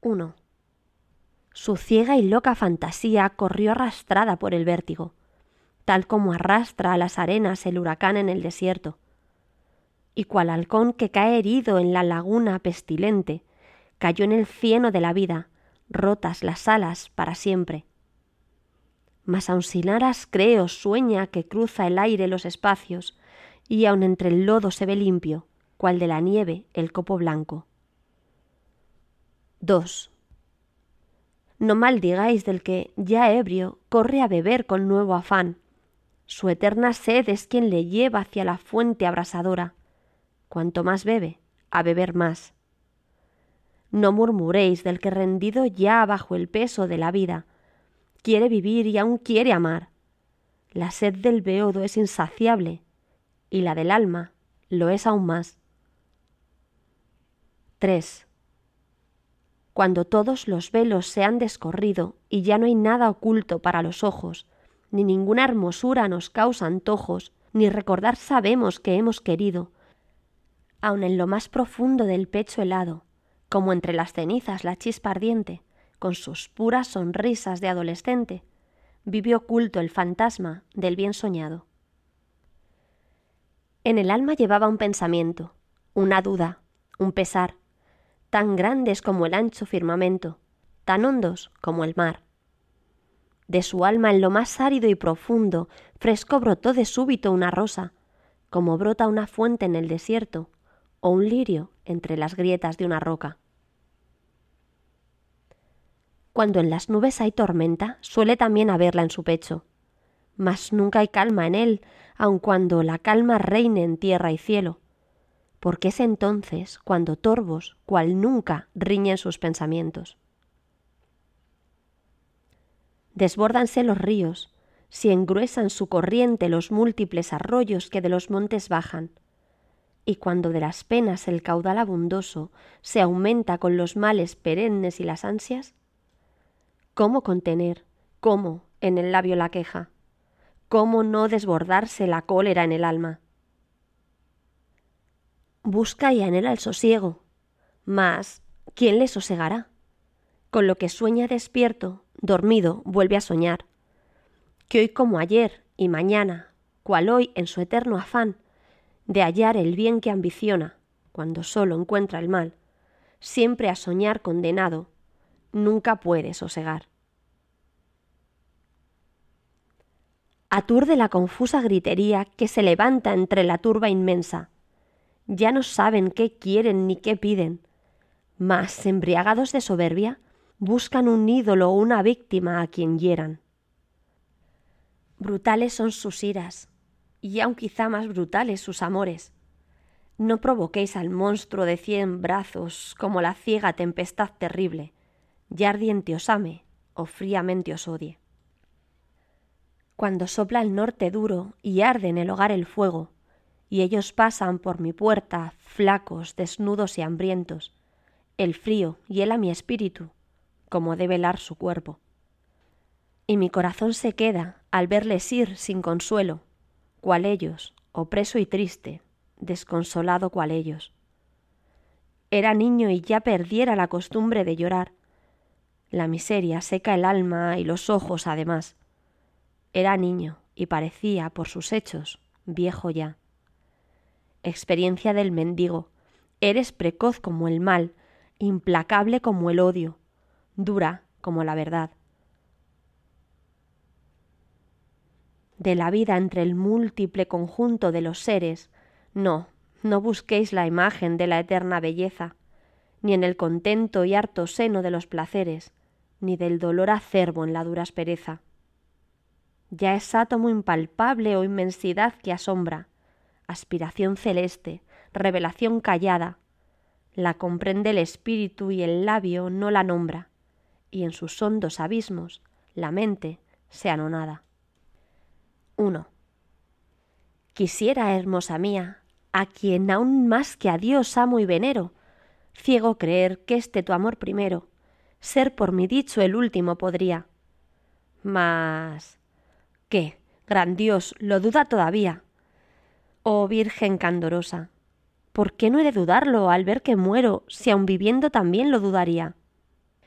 1. Su ciega y loca fantasía corrió arrastrada por el vértigo, tal como arrastra a las arenas el huracán en el desierto. Y cual halcón que cae herido en la laguna pestilente, cayó en el cieno de la vida, rotas las alas para siempre. Mas aun sin aras creo sueña que cruza el aire los espacios, y aun entre el lodo se ve limpio, cual de la nieve el copo blanco. 2. No maldigáis del que, ya ebrio, corre a beber con nuevo afán. Su eterna sed es quien le lleva hacia la fuente abrasadora. Cuanto más bebe, a beber más. No murmuréis del que rendido ya bajo el peso de la vida, quiere vivir y aún quiere amar. La sed del beodo es insaciable, y la del alma lo es aún más. 3. Cuando todos los velos se han descorrido y ya no hay nada oculto para los ojos, ni ninguna hermosura nos causa antojos, ni recordar sabemos que hemos querido, aun en lo más profundo del pecho helado, como entre las cenizas la chispa ardiente, con sus puras sonrisas de adolescente, vive oculto el fantasma del bien soñado. En el alma llevaba un pensamiento, una duda, un pesar, tan grandes como el ancho firmamento, tan hondos como el mar. De su alma en lo más árido y profundo, fresco brotó de súbito una rosa, como brota una fuente en el desierto, o un lirio entre las grietas de una roca. Cuando en las nubes hay tormenta, suele también haberla en su pecho, mas nunca hay calma en él, aun cuando la calma reine en tierra y cielo, porque es entonces cuando torvos, cual nunca, riñen sus pensamientos. Desbórdanse los ríos, si engruesan su corriente los múltiples arroyos que de los montes bajan, y cuando de las penas el caudal abundoso se aumenta con los males perennes y las ansias, ¿cómo contener, cómo en el labio la queja? ¿Cómo no desbordarse la cólera en el alma? Busca y anhela el sosiego, mas ¿quién le sosegará? Con lo que sueña despierto, dormido vuelve a soñar, que hoy como ayer y mañana, cual hoy en su eterno afán de hallar el bien que ambiciona, cuando solo encuentra el mal, siempre a soñar condenado, nunca puede sosegar. Aturde la confusa gritería que se levanta entre la turba inmensa. Ya no saben qué quieren ni qué piden, mas, embriagados de soberbia, buscan un ídolo o una víctima a quien hieran. Brutales son sus iras, y aun quizá más brutales sus amores. No provoquéis al monstruo de 100 brazos como la ciega tempestad terrible, ya ardiente os ame o fríamente os odie. Cuando sopla el norte duro y arde en el hogar el fuego, y ellos pasan por mi puerta, flacos, desnudos y hambrientos, el frío hiela mi espíritu, como debe helar su cuerpo. Y mi corazón se queda al verles ir sin consuelo, cual ellos, opreso y triste, desconsolado cual ellos. Era niño y ya perdiera la costumbre de llorar. La miseria seca el alma y los ojos además. Era niño y parecía, por sus hechos, viejo ya. Experiencia del mendigo, eres precoz como el mal, implacable como el odio, dura como la verdad. De la vida entre el múltiple conjunto de los seres, no busquéis la imagen de la eterna belleza, ni en el contento y harto seno de los placeres, ni del dolor acerbo en la dura aspereza. Ya es átomo impalpable o inmensidad que asombra, aspiración celeste, revelación callada, la comprende el espíritu y el labio no la nombra, y en sus hondos abismos la mente se anonada. 1. Quisiera, hermosa mía, a quien aún más que a Dios amo y venero, ciego creer que este tu amor primero, ser por mi dicho el último podría. Mas, ¿qué? Gran Dios, lo duda todavía. Oh Virgen candorosa, ¿por qué no he de dudarlo al ver que muero, si aun viviendo también lo dudaría?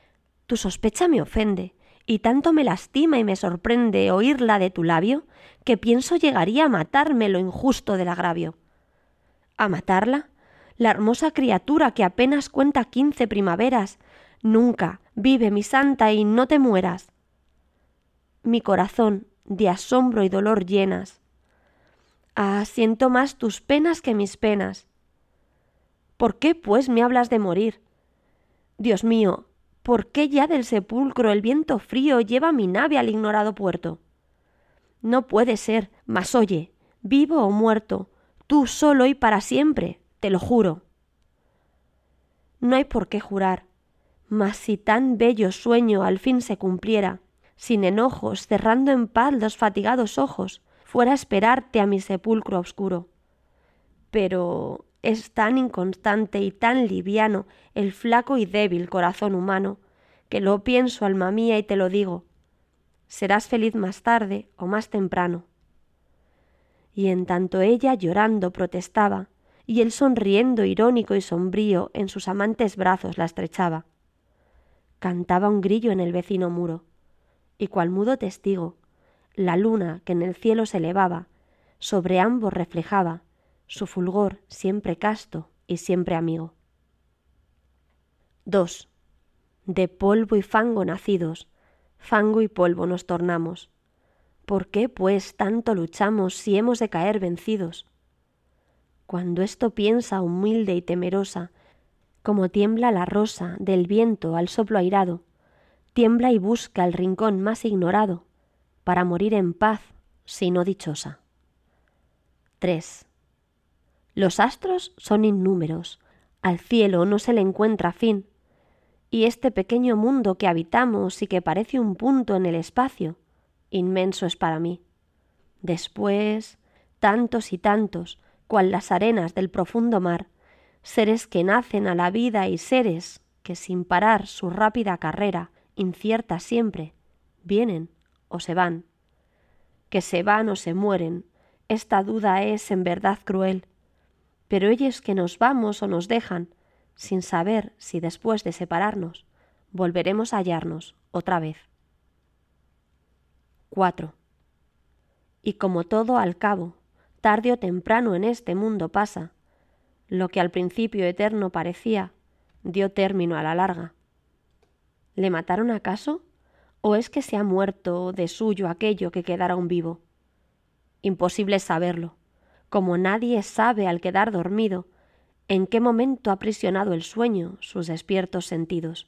Tu sospecha me ofende, y tanto me lastima y me sorprende oírla de tu labio, que pienso llegaría a matarme lo injusto del agravio. ¿A matarla? La hermosa criatura que apenas cuenta 15 primaveras. Nunca, vive mi santa, y no te mueras. Mi corazón de asombro y dolor llenas. Ah, siento más tus penas que mis penas. ¿Por qué, pues, me hablas de morir? Dios mío, ¿por qué ya del sepulcro el viento frío lleva mi nave al ignorado puerto? No puede ser, mas oye, vivo o muerto, tú solo y para siempre, te lo juro. No hay por qué jurar, mas si tan bello sueño al fin se cumpliera, sin enojos, cerrando en paz los fatigados ojos, fuera a esperarte a mi sepulcro oscuro. Pero es tan inconstante y tan liviano el flaco y débil corazón humano, que lo pienso, alma mía, y te lo digo. Serás feliz más tarde o más temprano. Y en tanto ella llorando protestaba, y él sonriendo irónico y sombrío en sus amantes brazos la estrechaba. Cantaba un grillo en el vecino muro, y cual mudo testigo, la luna que en el cielo se elevaba, sobre ambos reflejaba su fulgor siempre casto y siempre amigo. 2. De polvo y fango nacidos, fango y polvo nos tornamos. ¿Por qué, pues, tanto luchamos si hemos de caer vencidos? Cuando esto piensa humilde y temerosa, como tiembla la rosa del viento al soplo airado, tiembla y busca el rincón más ignorado, para morir en paz, si no dichosa. 3. Los astros son innúmeros, al cielo no se le encuentra fin, y este pequeño mundo que habitamos y que parece un punto en el espacio, inmenso es para mí. Después, tantos y tantos, cual las arenas del profundo mar, seres que nacen a la vida y seres que sin parar su rápida carrera, incierta siempre, vienen o se van. Que se van o se mueren, esta duda es en verdad cruel, pero ellos que nos vamos o nos dejan, sin saber si después de separarnos, volveremos a hallarnos otra vez. 4. Y como todo al cabo, tarde o temprano en este mundo pasa, lo que al principio eterno parecía, dio término a la larga. ¿Le mataron acaso? ¿O es que se ha muerto de suyo aquello que quedara aún vivo? Imposible saberlo, como nadie sabe al quedar dormido en qué momento ha aprisionado el sueño sus despiertos sentidos.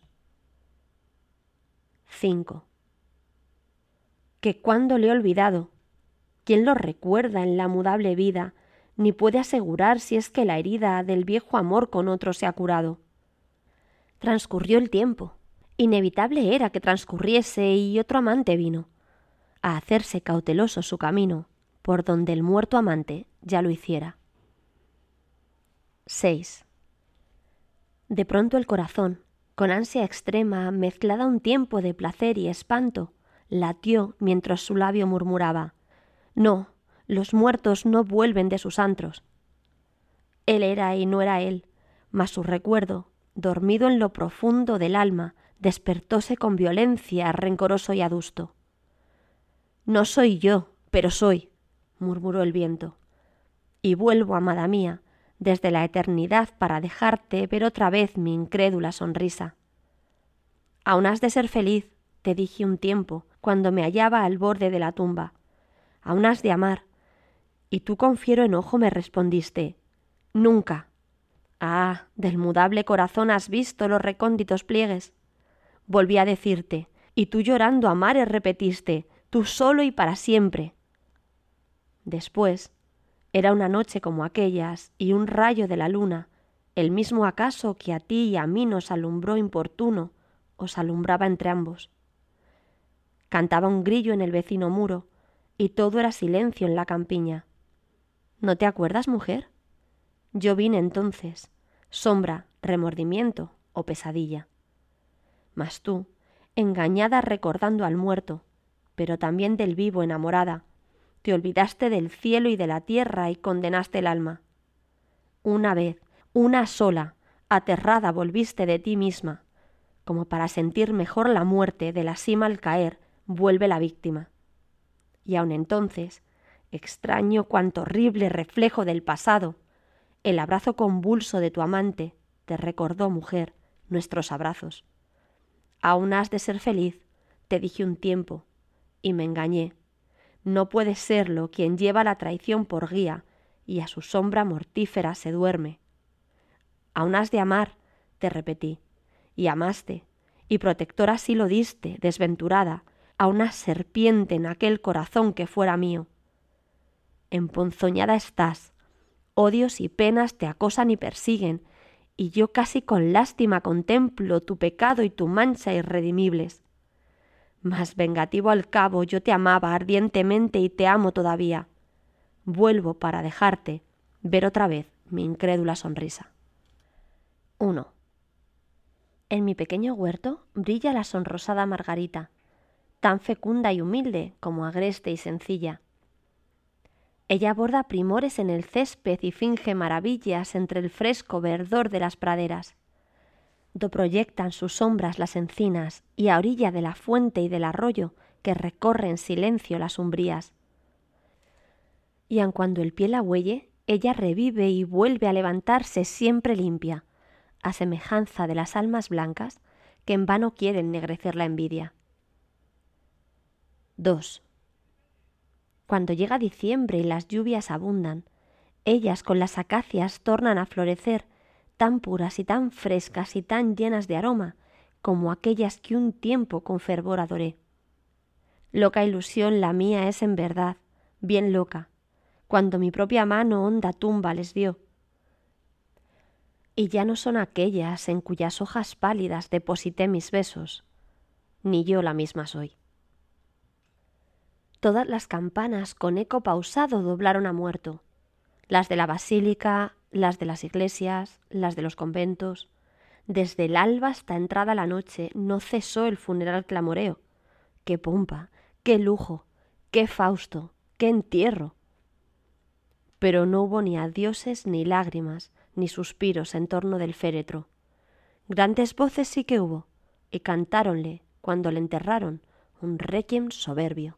5. Que cuando le he olvidado, ¿quién lo recuerda en la mudable vida, ni puede asegurar si es que la herida del viejo amor con otro se ha curado? Transcurrió el tiempo, inevitable era que transcurriese y otro amante vino, a hacerse cauteloso su camino, por donde el muerto amante ya lo hiciera. 6. De pronto el corazón, con ansia extrema, mezclada un tiempo de placer y espanto, latió mientras su labio murmuraba: «No, los muertos no vuelven de sus antros». Él era y no era él, mas su recuerdo, dormido en lo profundo del alma, despertóse con violencia, rencoroso y adusto. «No soy yo, pero soy», murmuró el viento, «y vuelvo, amada mía, desde la eternidad para dejarte ver otra vez mi incrédula sonrisa. Aún has de ser feliz, te dije un tiempo, cuando me hallaba al borde de la tumba. Aún has de amar. Y tú con fiero enojo me respondiste: «Nunca». Ah, del mudable corazón has visto los recónditos pliegues. Volví a decirte, y tú llorando a mares repetiste: «Tú solo y para siempre». Después, era una noche como aquellas y un rayo de la luna, el mismo acaso que a ti y a mí nos alumbró importuno, os alumbraba entre ambos. Cantaba un grillo en el vecino muro, y todo era silencio en la campiña. ¿No te acuerdas, mujer? Yo vine entonces, sombra, remordimiento o pesadilla. Mas tú, engañada recordando al muerto, pero también del vivo enamorada, te olvidaste del cielo y de la tierra y condenaste el alma. Una vez, una sola, aterrada volviste de ti misma, como para sentir mejor la muerte de la sima al caer, vuelve la víctima. Y aun entonces, extraño cuanto horrible reflejo del pasado, el abrazo convulso de tu amante te recordó, mujer, nuestros abrazos. Aún has de ser feliz, te dije un tiempo, y me engañé. No puede serlo quien lleva la traición por guía y a su sombra mortífera se duerme. Aún has de amar, te repetí, y amaste, y protector así lo diste, desventurada, a una serpiente en aquel corazón que fuera mío. Emponzoñada estás, odios y penas te acosan y persiguen, y yo casi con lástima contemplo tu pecado y tu mancha irredimibles. Mas vengativo al cabo yo te amaba ardientemente y te amo todavía. Vuelvo para dejarte ver otra vez mi incrédula sonrisa. 1. En mi pequeño huerto brilla la sonrosada margarita, tan fecunda y humilde como agreste y sencilla. Ella borda primores en el césped y finge maravillas entre el fresco verdor de las praderas. Do proyectan sus sombras las encinas y a orilla de la fuente y del arroyo que recorre en silencio las umbrías. Y aun cuando el pie la huelle, ella revive y vuelve a levantarse siempre limpia, a semejanza de las almas blancas que en vano quieren ennegrecer la envidia. 2. Cuando llega diciembre y las lluvias abundan, ellas con las acacias tornan a florecer, tan puras y tan frescas y tan llenas de aroma, como aquellas que un tiempo con fervor adoré. Loca ilusión la mía es en verdad, bien loca, cuando mi propia mano honda tumba les dio. Y ya no son aquellas en cuyas hojas pálidas deposité mis besos, ni yo la misma soy. Todas las campanas con eco pausado doblaron a muerto, las de la basílica, las de las iglesias, las de los conventos. Desde el alba hasta entrada la noche no cesó el funeral clamoreo. ¡Qué pompa! ¡Qué lujo! ¡Qué fausto! ¡Qué entierro! Pero no hubo ni adioses ni lágrimas, ni suspiros en torno del féretro. Grandes voces sí que hubo, y cantáronle, cuando le enterraron, un requiem soberbio.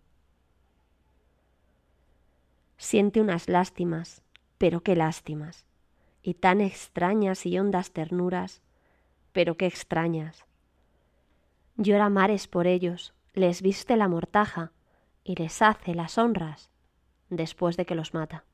Siente unas lástimas, pero qué lástimas, y tan extrañas y hondas ternuras, pero qué extrañas. Llora mares por ellos, les viste la mortaja y les hace las honras después de que los mata.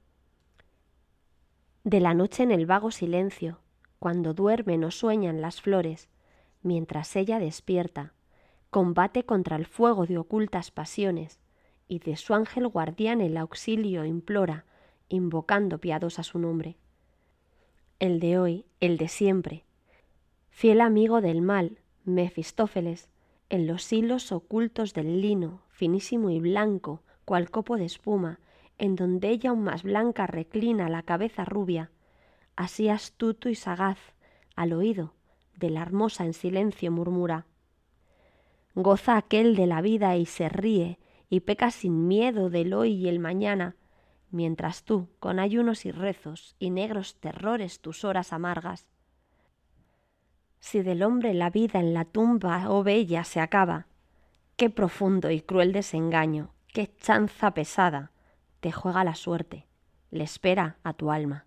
De la noche en el vago silencio, cuando duermen o sueñan las flores, mientras ella despierta, combate contra el fuego de ocultas pasiones, y de su ángel guardián el auxilio implora, invocando piadosa su nombre. El de hoy, el de siempre, fiel amigo del mal, Mefistófeles, en los hilos ocultos del lino, finísimo y blanco, cual copo de espuma, en donde ella aún más blanca reclina la cabeza rubia, así astuto y sagaz, al oído de la hermosa en silencio murmura. Goza aquel de la vida y se ríe, y peca sin miedo del hoy y el mañana, mientras tú, con ayunos y rezos y negros terrores tus horas amargas. Si del hombre la vida en la tumba, oh bella, se acaba, qué profundo y cruel desengaño, qué chanza pesada te juega la suerte, le espera a tu alma.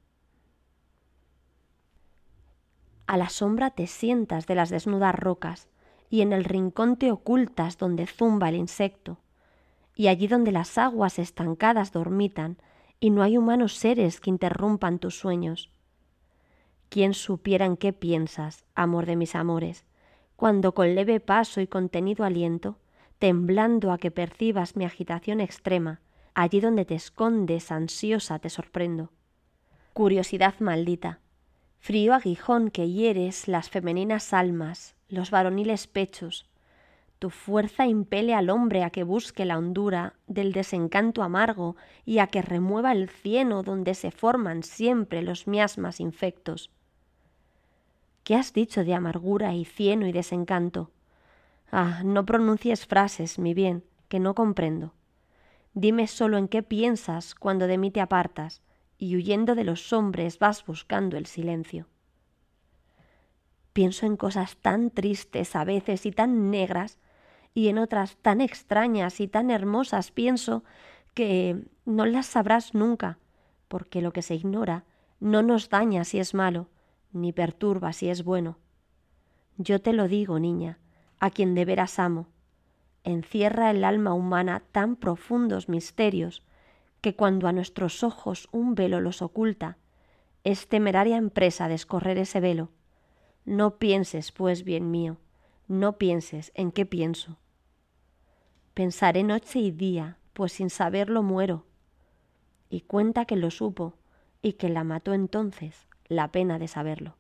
A la sombra te sientas de las desnudas rocas, y en el rincón te ocultas donde zumba el insecto, y allí donde las aguas estancadas dormitan, y no hay humanos seres que interrumpan tus sueños. ¿Quién supiera en qué piensas, amor de mis amores, cuando con leve paso y contenido aliento, temblando a que percibas mi agitación extrema, allí donde te escondes ansiosa te sorprendo? Curiosidad maldita, frío aguijón que hieres las femeninas almas, los varoniles pechos, tu fuerza impele al hombre a que busque la hondura del desencanto amargo y a que remueva el cieno donde se forman siempre los miasmas infectos. ¿Qué has dicho de amargura y cieno y desencanto? Ah, no pronuncies frases, mi bien, que no comprendo. Dime solo en qué piensas cuando de mí te apartas y huyendo de los hombres vas buscando el silencio. Pienso en cosas tan tristes a veces y tan negras, y en otras tan extrañas y tan hermosas pienso que no las sabrás nunca, porque lo que se ignora no nos daña si es malo, ni perturba si es bueno. Yo te lo digo, niña, a quien de veras amo. Encierra el alma humana tan profundos misterios que cuando a nuestros ojos un velo los oculta, es temeraria empresa descorrer ese velo. No pienses, pues, bien mío, no pienses en qué pienso. Pensaré noche y día, pues sin saberlo muero. Y cuenta que lo supo y que la mató entonces la pena de saberlo.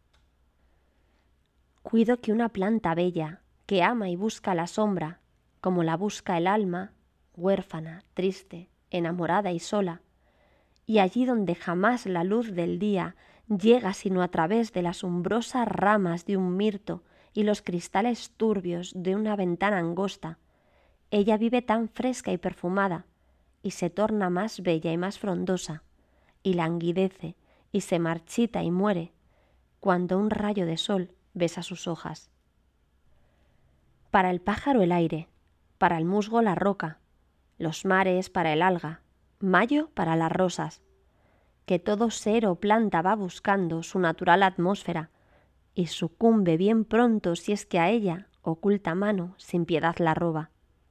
Cuido que una planta bella, que ama y busca la sombra, como la busca el alma, huérfana, triste, enamorada y sola, y allí donde jamás la luz del día llega sino a través de las umbrosas ramas de un mirto y los cristales turbios de una ventana angosta, ella vive tan fresca y perfumada, y se torna más bella y más frondosa, y languidece, y se marchita y muere, cuando un rayo de sol besa sus hojas. Para el pájaro el aire, para el musgo la roca, los mares para el alga, mayo para las rosas, que todo ser o planta va buscando su natural atmósfera y sucumbe bien pronto si es que a ella oculta mano sin piedad la roba.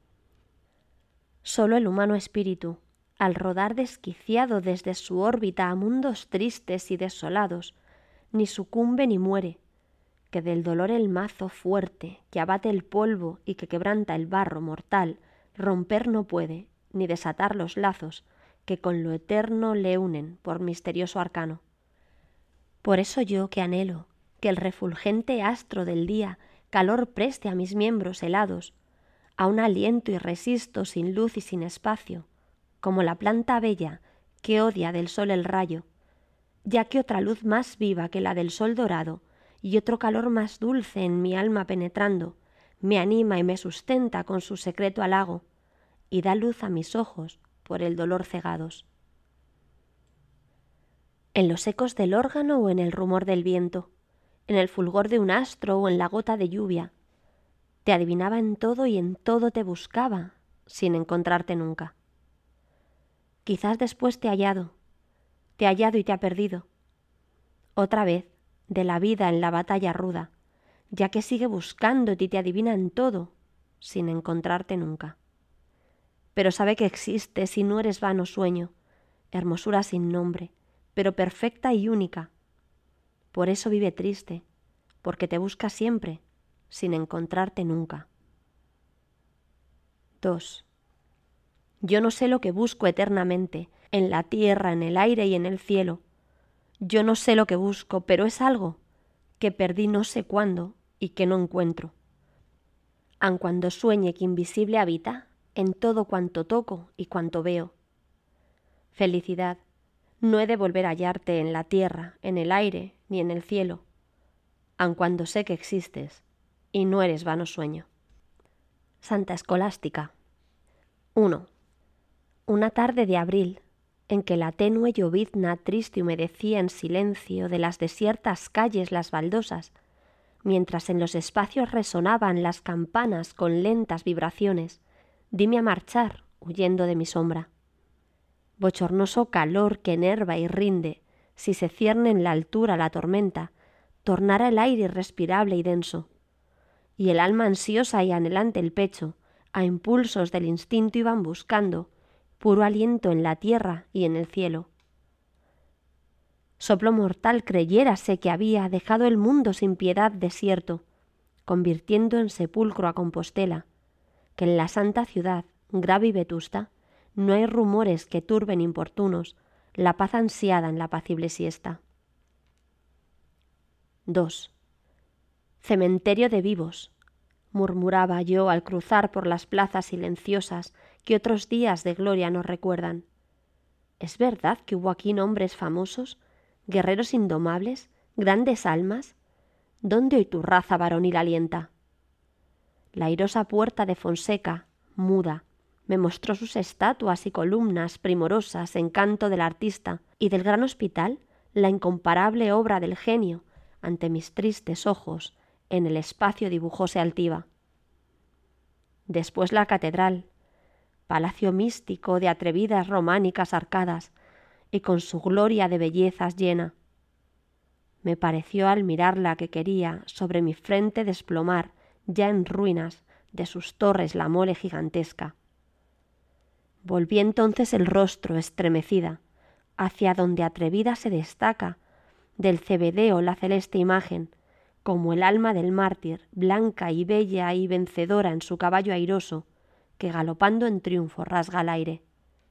Solo el humano espíritu, al rodar desquiciado desde su órbita a mundos tristes y desolados, ni sucumbe ni muere, que del dolor el mazo fuerte que abate el polvo y que quebranta el barro mortal romper no puede, ni desatar los lazos que con lo eterno le unen por misterioso arcano. Por eso yo que anhelo que el refulgente astro del día calor preste a mis miembros helados, aún aliento y resisto sin luz y sin espacio, como la planta bella que odia del sol el rayo, ya que otra luz más viva que la del sol dorado y otro calor más dulce en mi alma penetrando, me anima y me sustenta con su secreto halago, y da luz a mis ojos por el dolor cegados. En los ecos del órgano o en el rumor del viento, en el fulgor de un astro o en la gota de lluvia, te adivinaba en todo y en todo te buscaba, sin encontrarte nunca. Quizás después te ha hallado y te ha perdido. Otra vez, de la vida en la batalla ruda, ya que sigue buscándote y te adivina en todo, sin encontrarte nunca. Pero sabe que existes y no eres vano sueño, hermosura sin nombre, pero perfecta y única. Por eso vive triste, porque te busca siempre, sin encontrarte nunca. 2. Yo no sé lo que busco eternamente, en la tierra, en el aire y en el cielo. Yo no sé lo que busco, pero es algo que perdí no sé cuándo y que no encuentro. Aun cuando sueñe que invisible habita en todo cuanto toco y cuanto veo. Felicidad, no he de volver a hallarte en la tierra, en el aire ni en el cielo, aun cuando sé que existes y no eres vano sueño. Santa Escolástica. 1. Una tarde de abril, en que la tenue llovizna triste humedecía en silencio de las desiertas calles las baldosas, mientras en los espacios resonaban las campanas con lentas vibraciones, dime a marchar, huyendo de mi sombra. Bochornoso calor que enerva y rinde, si se cierne en la altura la tormenta, tornara el aire irrespirable y denso, y el alma ansiosa y anhelante el pecho, a impulsos del instinto iban buscando puro aliento en la tierra y en el cielo. Soplo mortal creyérase que había dejado el mundo sin piedad desierto, convirtiendo en sepulcro a Compostela, que en la santa ciudad, grave y vetusta, no hay rumores que turben importunos la paz ansiada en la apacible siesta. 2. Cementerio de vivos, murmuraba yo al cruzar por las plazas silenciosas que otros días de gloria nos recuerdan. ¿Es verdad que hubo aquí nombres famosos, guerreros indomables, grandes almas? ¿Dónde hoy tu raza varonil alienta? La airosa puerta de Fonseca, muda, me mostró sus estatuas y columnas primorosas, encanto del artista, y del gran hospital, la incomparable obra del genio, ante mis tristes ojos, en el espacio dibujóse altiva. Después la catedral, palacio místico de atrevidas románicas arcadas, y con su gloria de bellezas llena. Me pareció al mirarla que quería sobre mi frente desplomar, ya en ruinas, de sus torres la mole gigantesca. Volví entonces el rostro estremecida, hacia donde atrevida se destaca del cebedeo la celeste imagen, como el alma del mártir, blanca y bella y vencedora en su caballo airoso, que galopando en triunfo rasga el aire.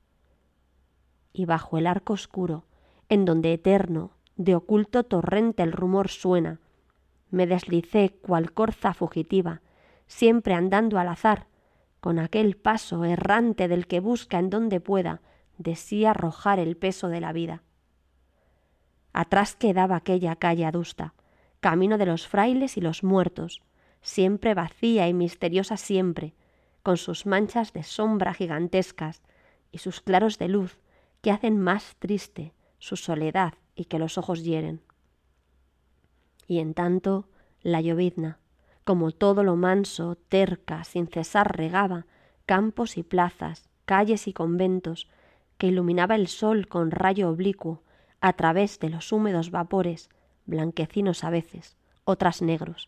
Y bajo el arco oscuro, en donde eterno, de oculto torrente el rumor suena, me deslicé cual corza fugitiva, siempre andando al azar, con aquel paso errante del que busca en donde pueda de sí arrojar el peso de la vida. Atrás quedaba aquella calle adusta, camino de los frailes y los muertos, siempre vacía y misteriosa siempre, con sus manchas de sombra gigantescas y sus claros de luz que hacen más triste su soledad y que los ojos hieren. Y en tanto la llovizna, como todo lo manso, terca, sin cesar regaba campos y plazas, calles y conventos, que iluminaba el sol con rayo oblicuo a través de los húmedos vapores, blanquecinos a veces, otras negros.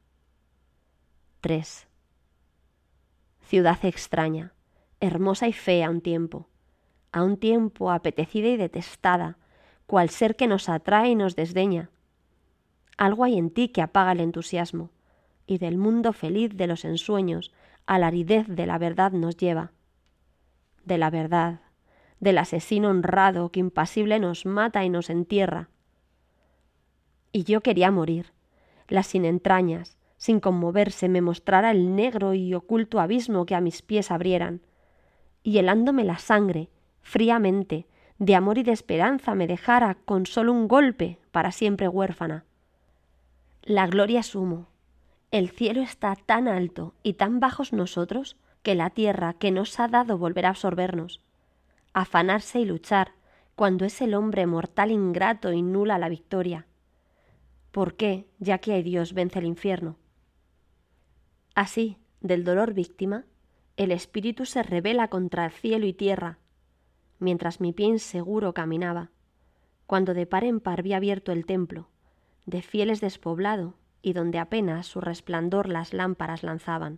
3. Ciudad extraña, hermosa y fea a un tiempo apetecida y detestada, cual ser que nos atrae y nos desdeña. Algo hay en ti que apaga el entusiasmo, y del mundo feliz de los ensueños a la aridez de la verdad nos lleva. De la verdad, del asesino honrado que impasible nos mata y nos entierra. Y yo quería morir, la sin entrañas, sin conmoverse me mostrara el negro y oculto abismo que a mis pies abrieran, y helándome la sangre, fríamente, de amor y de esperanza me dejara con solo un golpe para siempre huérfana. La gloria es humo. El cielo está tan alto y tan bajos nosotros que la tierra que nos ha dado volverá a absorbernos. Afanarse y luchar cuando es el hombre mortal ingrato y nula la victoria. ¿Por qué, ya que hay Dios, vence el infierno? Así, del dolor víctima, el espíritu se rebela contra el cielo y tierra, mientras mi pie inseguro caminaba, cuando de par en par vi abierto el templo, de fieles despoblado, y donde apenas su resplandor las lámparas lanzaban.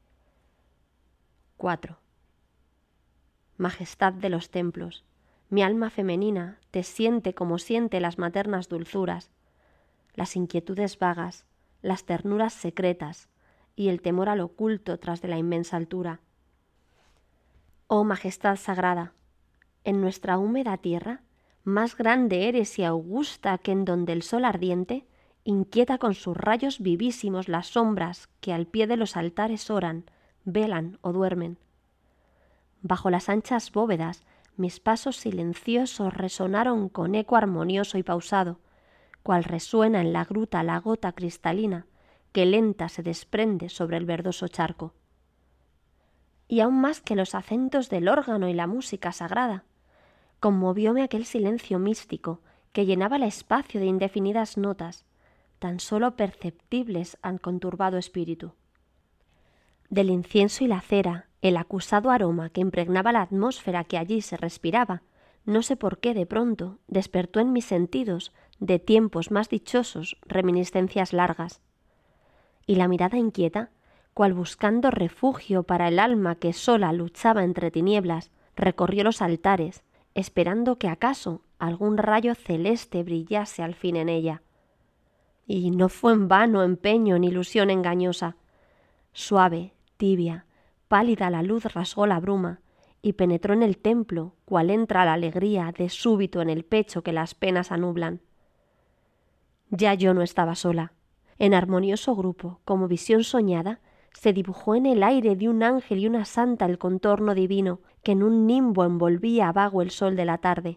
4. Majestad de los templos, mi alma femenina te siente como siente las maternas dulzuras, las inquietudes vagas, las ternuras secretas y el temor al oculto tras de la inmensa altura. Oh majestad sagrada, en nuestra húmeda tierra, más grande eres y augusta que en donde el sol ardiente inquieta con sus rayos vivísimos las sombras que al pie de los altares oran, velan o duermen. Bajo las anchas bóvedas mis pasos silenciosos resonaron con eco armonioso y pausado, cual resuena en la gruta la gota cristalina que lenta se desprende sobre el verdoso charco. Y aún más que los acentos del órgano y la música sagrada, conmovióme aquel silencio místico que llenaba el espacio de indefinidas notas, tan solo perceptibles al conturbado espíritu. Del incienso y la cera, el acusado aroma que impregnaba la atmósfera que allí se respiraba, no sé por qué de pronto despertó en mis sentidos de tiempos más dichosos reminiscencias largas. Y la mirada inquieta, cual buscando refugio para el alma que sola luchaba entre tinieblas, recorrió los altares, esperando que acaso algún rayo celeste brillase al fin en ella. Y no fue en vano empeño ni ilusión engañosa. Suave, tibia, pálida la luz rasgó la bruma y penetró en el templo, cual entra la alegría de súbito en el pecho que las penas anublan. Ya yo no estaba sola. En armonioso grupo, como visión soñada, se dibujó en el aire de un ángel y una santa el contorno divino que en un nimbo envolvía vago el sol de la tarde.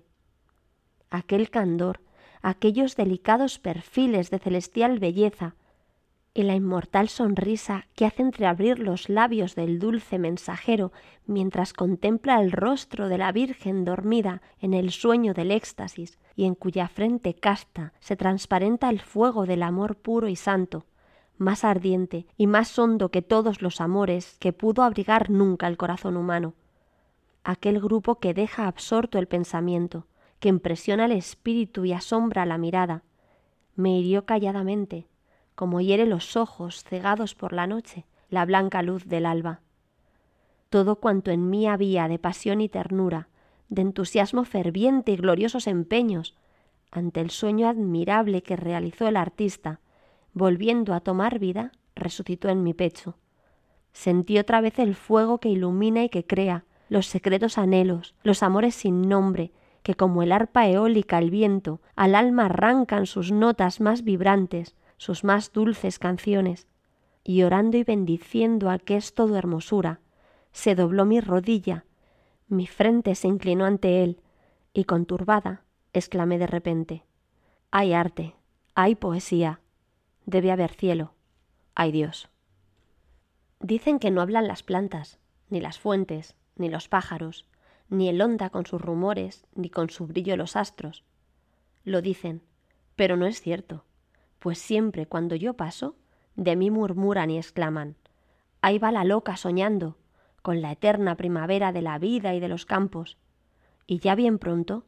Aquel candor, aquellos delicados perfiles de celestial belleza, y la inmortal sonrisa que hace entreabrir los labios del dulce mensajero mientras contempla el rostro de la Virgen dormida en el sueño del éxtasis y en cuya frente casta se transparenta el fuego del amor puro y santo, más ardiente y más hondo que todos los amores que pudo abrigar nunca el corazón humano. Aquel grupo que deja absorto el pensamiento, que impresiona el espíritu y asombra la mirada, me hirió calladamente, como hiere los ojos cegados por la noche la blanca luz del alba. Todo cuanto en mí había de pasión y ternura, de entusiasmo ferviente y gloriosos empeños, ante el sueño admirable que realizó el artista, volviendo a tomar vida, resucitó en mi pecho. Sentí otra vez el fuego que ilumina y que crea, los secretos anhelos, los amores sin nombre, que como el arpa eólica el viento, al alma arrancan sus notas más vibrantes, sus más dulces canciones, y orando y bendiciendo al que es todo hermosura, se dobló mi rodilla, mi frente se inclinó ante él, y conturbada exclamé de repente: «Hay arte, hay poesía, debe haber cielo, hay Dios». Dicen que no hablan las plantas, ni las fuentes, ni los pájaros, ni el onda con sus rumores, ni con su brillo los astros. Lo dicen, pero no es cierto, pues siempre cuando yo paso, de mí murmuran y exclaman: «Ahí va la loca soñando, con la eterna primavera de la vida y de los campos, y ya bien pronto,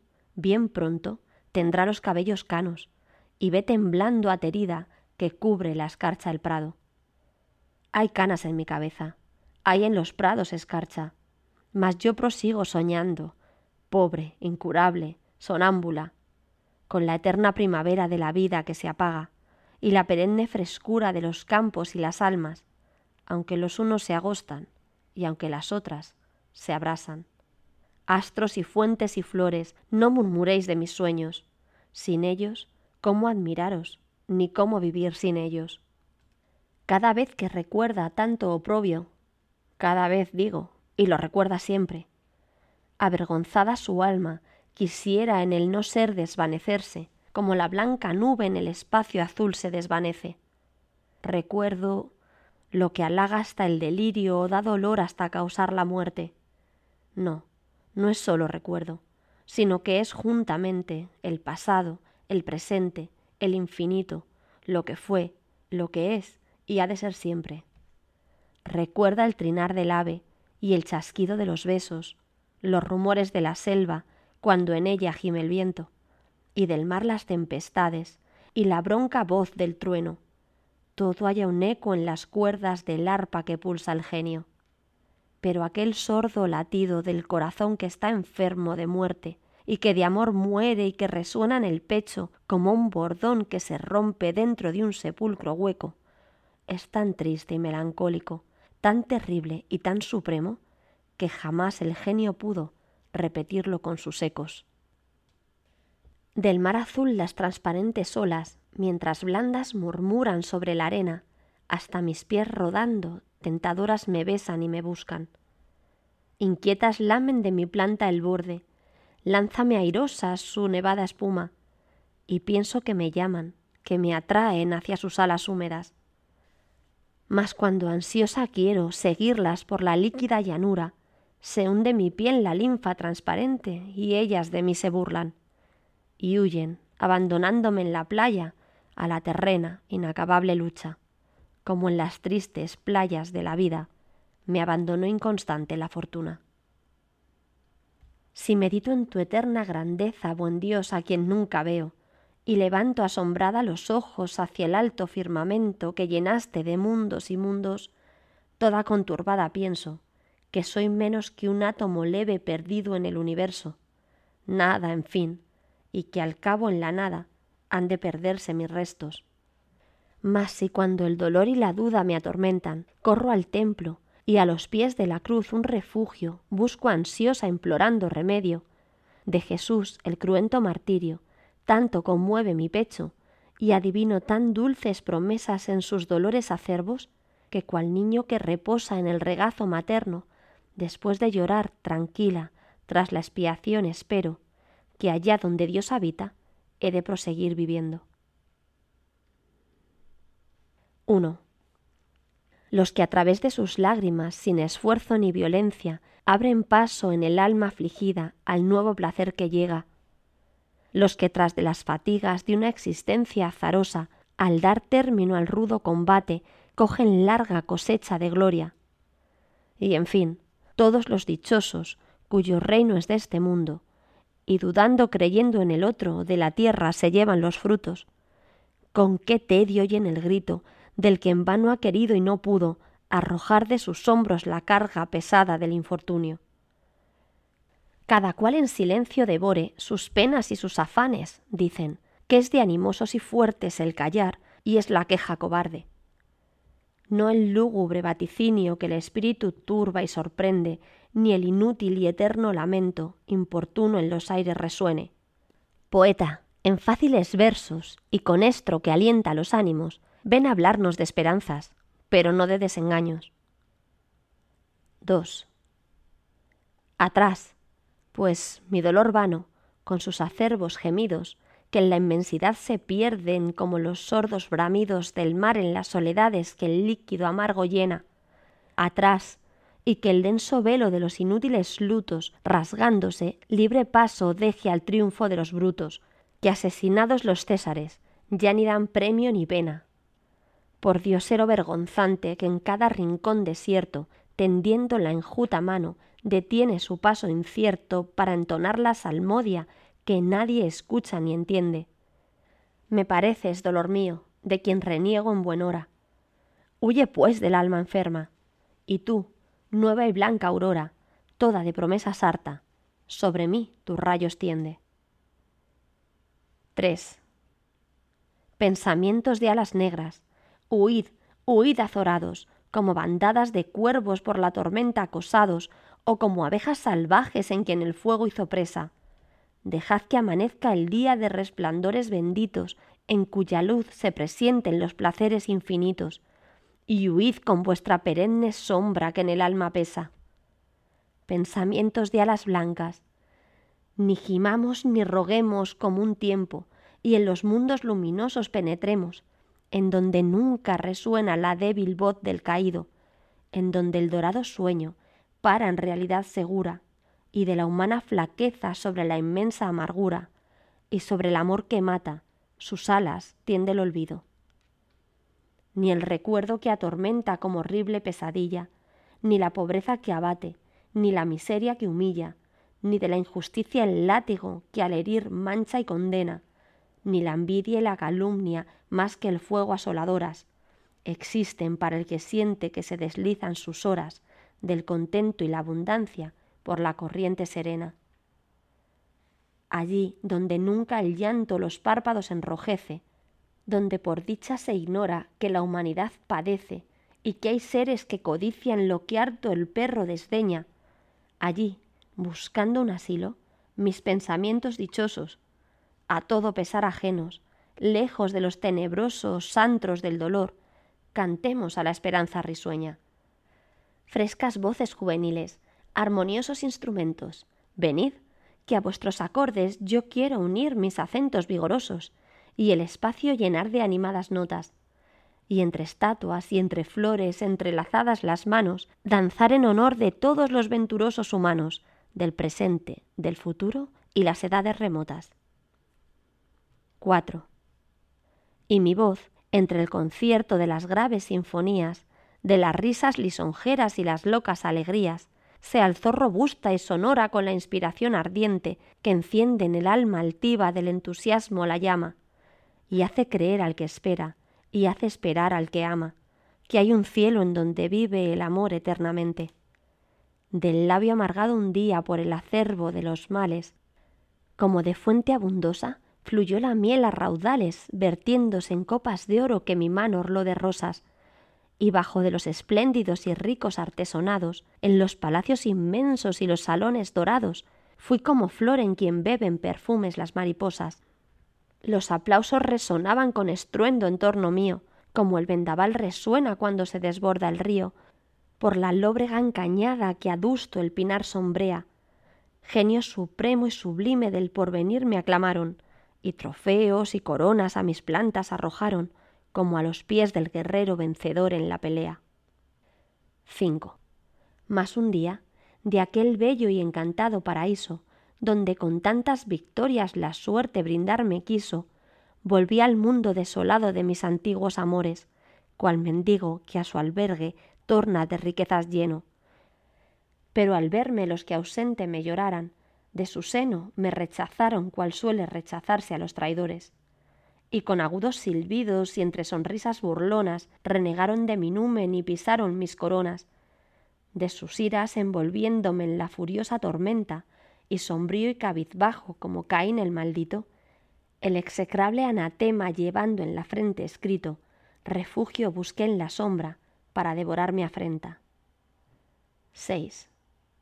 tendrá los cabellos canos, y ve temblando aterida que cubre la escarcha el prado». Hay canas en mi cabeza, hay en los prados escarcha, mas yo prosigo soñando, pobre, incurable, sonámbula, con la eterna primavera de la vida que se apaga, y la perenne frescura de los campos y las almas, aunque los unos se agostan y aunque las otras se abrasan. Astros y fuentes y flores, no murmuréis de mis sueños. Sin ellos, ¿cómo admiraros? Ni cómo vivir sin ellos. Cada vez que recuerda tanto oprobio, cada vez digo, y lo recuerda siempre, avergonzada su alma, quisiera en el no ser desvanecerse, como la blanca nube en el espacio azul se desvanece. Recuerdo lo que halaga hasta el delirio o da dolor hasta causar la muerte. No, no es solo recuerdo, sino que es juntamente el pasado, el presente, el infinito, lo que fue, lo que es y ha de ser siempre. Recuerda el trinar del ave y el chasquido de los besos, los rumores de la selva cuando en ella gime el viento, y del mar las tempestades y la bronca voz del trueno. Todo haya un eco en las cuerdas del arpa que pulsa el genio. Pero aquel sordo latido del corazón que está enfermo de muerte y que de amor muere y que resuena en el pecho como un bordón que se rompe dentro de un sepulcro hueco, es tan triste y melancólico, tan terrible y tan supremo, que jamás el genio pudo repetirlo con sus ecos. Del mar azul las transparentes olas, mientras blandas murmuran sobre la arena, hasta mis pies rodando, tentadoras me besan y me buscan. Inquietas lamen de mi planta el borde, lánzame airosa su nevada espuma, y pienso que me llaman, que me atraen hacia sus alas húmedas. Mas cuando ansiosa quiero seguirlas por la líquida llanura, se hunde mi piel la linfa transparente y ellas de mí se burlan, y huyen, abandonándome en la playa a la terrena, inacabable lucha, como en las tristes playas de la vida me abandonó inconstante la fortuna. Si medito en tu eterna grandeza, buen Dios, a quien nunca veo, y levanto asombrada los ojos hacia el alto firmamento que llenaste de mundos y mundos, toda conturbada pienso que soy menos que un átomo leve perdido en el universo, nada, en fin, y que al cabo en la nada han de perderse mis restos. Mas si cuando el dolor y la duda me atormentan, corro al templo y a los pies de la cruz un refugio busco ansiosa implorando remedio, de Jesús el cruento martirio tanto conmueve mi pecho y adivino tan dulces promesas en sus dolores acerbos que cual niño que reposa en el regazo materno, después de llorar tranquila tras la expiación espero que allá donde Dios habita he de proseguir viviendo. 1. Los que a través de sus lágrimas, sin esfuerzo ni violencia, abren paso en el alma afligida al nuevo placer que llega. Los que tras de las fatigas de una existencia azarosa, al dar término al rudo combate, cogen larga cosecha de gloria. Y en fin, todos los dichosos, cuyo reino es de este mundo, y dudando creyendo en el otro, de la tierra se llevan los frutos. Con qué tedio oyen el grito del que en vano ha querido y no pudo arrojar de sus hombros la carga pesada del infortunio. Cada cual en silencio devore sus penas y sus afanes, dicen, que es de animosos y fuertes el callar y es la queja cobarde. No el lúgubre vaticinio que el espíritu turba y sorprende, ni el inútil y eterno lamento importuno en los aires resuene. Poeta, en fáciles versos y con estro que alienta los ánimos, ven a hablarnos de esperanzas, pero no de desengaños. 2. Atrás, pues mi dolor vano, con sus acerbos gemidos, que en la inmensidad se pierden como los sordos bramidos del mar en las soledades que el líquido amargo llena. Atrás, y que el denso velo de los inútiles lutos, rasgándose, libre paso deje al triunfo de los brutos, que asesinados los césares, ya ni dan premio ni pena. Por diosero vergonzante que en cada rincón desierto, tendiendo la enjuta mano, detiene su paso incierto para entonar la salmodia que nadie escucha ni entiende. Me pareces, dolor mío, de quien reniego en buen hora. Huye pues del alma enferma, y tú, nueva y blanca aurora, toda de promesas harta, sobre mí tus rayos tiende. 3. Pensamientos de alas negras, huid, huid azorados, como bandadas de cuervos por la tormenta acosados, o como abejas salvajes en quien el fuego hizo presa. Dejad que amanezca el día de resplandores benditos, en cuya luz se presienten los placeres infinitos, y huid con vuestra perenne sombra que en el alma pesa. Pensamientos de alas blancas, ni gimamos ni roguemos como un tiempo, y en los mundos luminosos penetremos, en donde nunca resuena la débil voz del caído, en donde el dorado sueño para en realidad segura, y de la humana flaqueza sobre la inmensa amargura, y sobre el amor que mata, sus alas tiende el olvido. Ni el recuerdo que atormenta como horrible pesadilla, ni la pobreza que abate, ni la miseria que humilla, ni de la injusticia el látigo que al herir mancha y condena, ni la envidia y la calumnia más que el fuego asoladoras, existen para el que siente que se deslizan sus horas del contento y la abundancia por la corriente serena. Allí donde nunca el llanto los párpados enrojece, donde por dicha se ignora que la humanidad padece y que hay seres que codician lo que harto el perro desdeña, allí, buscando un asilo, mis pensamientos dichosos, a todo pesar ajenos, lejos de los tenebrosos antros del dolor, cantemos a la esperanza risueña. Frescas voces juveniles, armoniosos instrumentos, venid, que a vuestros acordes yo quiero unir mis acentos vigorosos y el espacio llenar de animadas notas, y entre estatuas y entre flores entrelazadas las manos, danzar en honor de todos los venturosos humanos, del presente, del futuro y las edades remotas. 4. Y mi voz, entre el concierto de las graves sinfonías, de las risas lisonjeras y las locas alegrías, se alzó robusta y sonora con la inspiración ardiente que enciende en el alma altiva del entusiasmo la llama, y hace creer al que espera, y hace esperar al que ama, que hay un cielo en donde vive el amor eternamente. Del labio amargado un día por el acerbo de los males, como de fuente abundosa, fluyó la miel a raudales, vertiéndose en copas de oro que mi mano orló de rosas, y bajo de los espléndidos y ricos artesonados, en los palacios inmensos y los salones dorados, fui como flor en quien beben perfumes las mariposas. Los aplausos resonaban con estruendo en torno mío, como el vendaval resuena cuando se desborda el río, por la lóbrega encañada que adusto el pinar sombrea. Genio supremo y sublime del porvenir me aclamaron, y trofeos y coronas a mis plantas arrojaron, como a los pies del guerrero vencedor en la pelea. 5. Mas un día, de aquel bello y encantado paraíso, donde con tantas victorias la suerte brindarme quiso, volví al mundo desolado de mis antiguos amores, cual mendigo que a su albergue torna de riquezas lleno. Pero al verme los que ausente me lloraran, de su seno me rechazaron cual suele rechazarse a los traidores. Y con agudos silbidos y entre sonrisas burlonas renegaron de mi numen y pisaron mis coronas. De sus iras envolviéndome en la furiosa tormenta, y sombrío y cabizbajo como Caín el maldito, el execrable anatema llevando en la frente escrito, refugio busqué en la sombra para devorar mi afrenta. 6.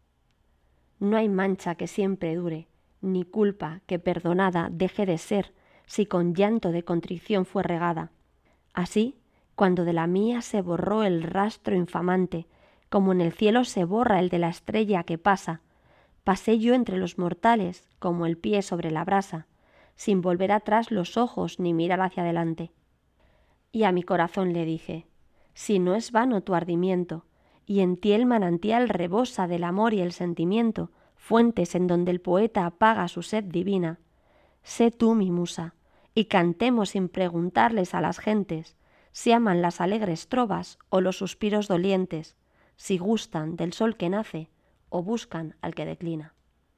No hay mancha que siempre dure, ni culpa que perdonada deje de ser si con llanto de contrición fue regada. Así, cuando de la mía se borró el rastro infamante, como en el cielo se borra el de la estrella que pasa, pasé yo entre los mortales como el pie sobre la brasa, sin volver atrás los ojos ni mirar hacia adelante. Y a mi corazón le dije, si no es vano tu ardimiento, y en ti el manantial rebosa del amor y el sentimiento, fuentes en donde el poeta apaga su sed divina, sé tú mi musa, y cantemos sin preguntarles a las gentes si aman las alegres trovas o los suspiros dolientes, si gustan del sol que nace o buscan al que declina.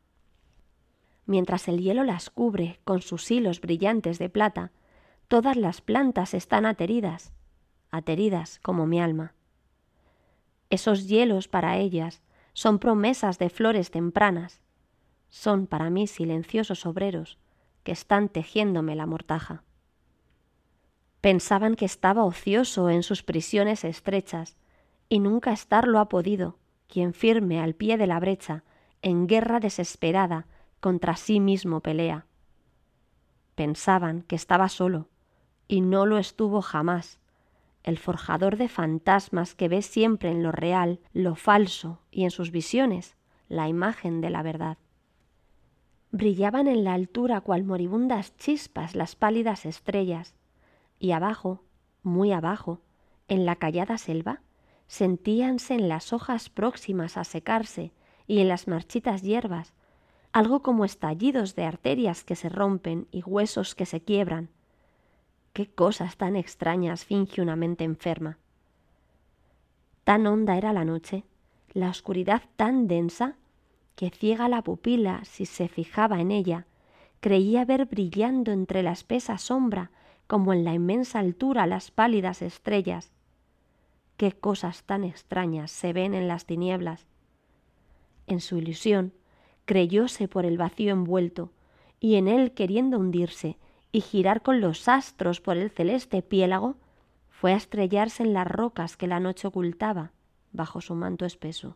Mientras el hielo las cubre con sus hilos brillantes de plata, todas las plantas están ateridas como mi alma. Esos hielos para ellas son promesas de flores tempranas, son para mí silenciosos obreros que están tejiéndome la mortaja. Pensaban que estaba ocioso en sus prisiones estrechas, y nunca estarlo ha podido quien firme al pie de la brecha, en guerra desesperada, contra sí mismo pelea. Pensaban que estaba solo, y no lo estuvo jamás, el forjador de fantasmas que ve siempre en lo real lo falso y en sus visiones la imagen de la verdad. Brillaban en la altura cual moribundas chispas las pálidas estrellas, y abajo, muy abajo, en la callada selva, sentíanse en las hojas próximas a secarse y en las marchitas hierbas, algo como estallidos de arterias que se rompen y huesos que se quiebran. Qué cosas tan extrañas finge una mente enferma. Tan honda era la noche, la oscuridad tan densa, que ciega la pupila si se fijaba en ella, creía ver brillando entre la espesa sombra como en la inmensa altura las pálidas estrellas. Qué cosas tan extrañas se ven en las tinieblas. En su ilusión, creyóse por el vacío envuelto, y en él queriendo hundirse y girar con los astros por el celeste piélago, fue a estrellarse en las rocas que la noche ocultaba bajo su manto espeso.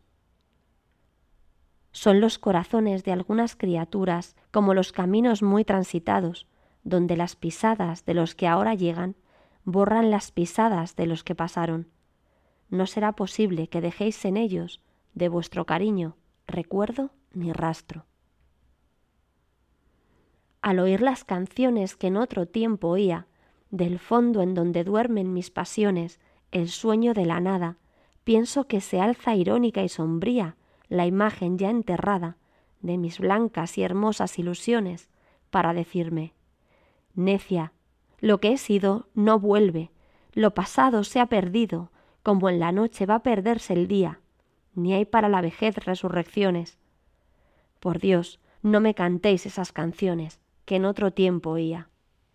Son los corazones de algunas criaturas como los caminos muy transitados, donde las pisadas de los que ahora llegan borran las pisadas de los que pasaron. No será posible que dejéis en ellos, de vuestro cariño, recuerdo ni rastro. Al oír las canciones que en otro tiempo oía, del fondo en donde duermen mis pasiones, el sueño de la nada, pienso que se alza irónica y sombría la imagen ya enterrada de mis blancas y hermosas ilusiones para decirme: necia, lo que he sido no vuelve, lo pasado se ha perdido, como en la noche va a perderse el día, ni hay para la vejez resurrecciones. Por Dios, no me cantéis esas canciones que en otro tiempo oía.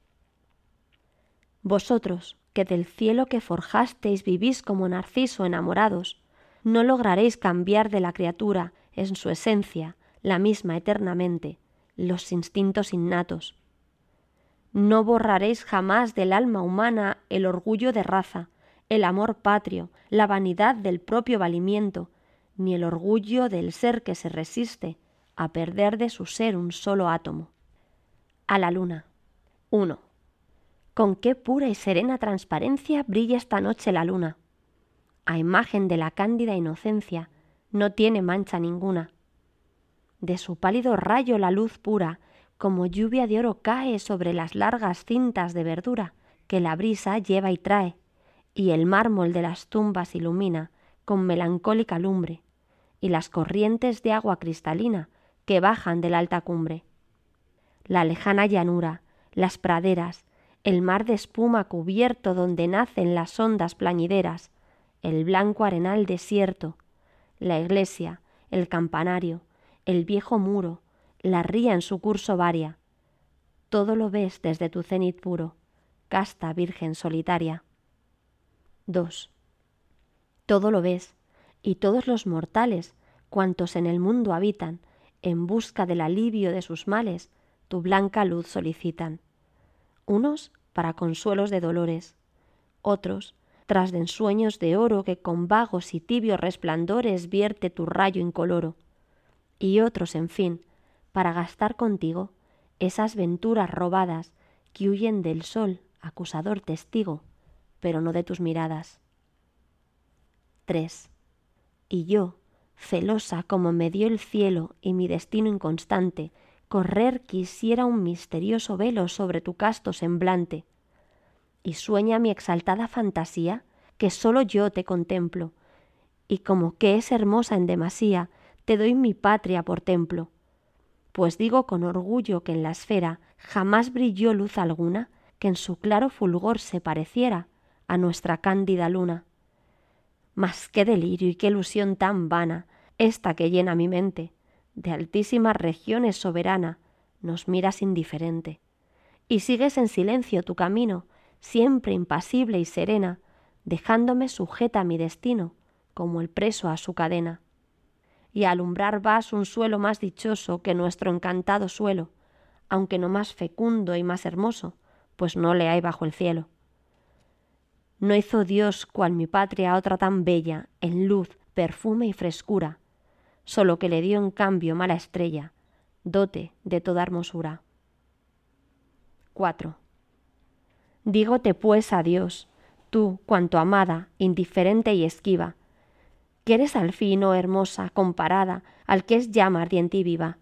Vosotros, que del cielo que forjasteis vivís como narciso enamorados, no lograréis cambiar de la criatura en su esencia, la misma eternamente, los instintos innatos. No borraréis jamás del alma humana el orgullo de raza, el amor patrio, la vanidad del propio valimiento, ni el orgullo del ser que se resiste a perder de su ser un solo átomo. A la luna. 1. Con qué pura y serena transparencia brilla esta noche la luna. A imagen de la cándida inocencia, no tiene mancha ninguna. De su pálido rayo la luz pura, como lluvia de oro cae sobre las largas cintas de verdura que la brisa lleva y trae, y el mármol de las tumbas ilumina con melancólica lumbre, y las corrientes de agua cristalina que bajan de la alta cumbre. La lejana llanura, las praderas, el mar de espuma cubierto donde nacen las ondas plañideras, el blanco arenal desierto, la iglesia, el campanario, el viejo muro, la ría en su curso varia. Todo lo ves desde tu cénit puro, casta virgen solitaria. 2. Todo lo ves, y todos los mortales, cuantos en el mundo habitan, en busca del alivio de sus males, tu blanca luz solicitan. Unos para consuelos de dolores, otros tras de ensueños de oro que con vagos y tibios resplandores vierte tu rayo incoloro, y otros, en fin, para gastar contigo esas venturas robadas que huyen del sol, acusador testigo, pero no de tus miradas. 3. Y yo, celosa como me dio el cielo y mi destino inconstante, correr quisiera un misterioso velo sobre tu casto semblante. Y sueña mi exaltada fantasía que sólo yo te contemplo, y como que es hermosa en demasía, te doy mi patria por templo. Pues digo con orgullo que en la esfera jamás brilló luz alguna que en su claro fulgor se pareciera a nuestra cándida luna. Mas qué delirio y qué ilusión tan vana, esta que llena mi mente, de altísimas regiones soberana, nos miras indiferente, y sigues en silencio tu camino, siempre impasible y serena, dejándome sujeta a mi destino, como el preso a su cadena. Y a alumbrar vas un suelo más dichoso que nuestro encantado suelo, aunque no más fecundo y más hermoso, pues no le hay bajo el cielo. No hizo Dios cual mi patria otra tan bella, en luz, perfume y frescura, solo que le dio en cambio mala estrella, dote de toda hermosura. 4. Dígote pues adiós, tú, cuanto amada, indiferente y esquiva, que eres al fin, oh hermosa, comparada al que es llama ardiente y viva.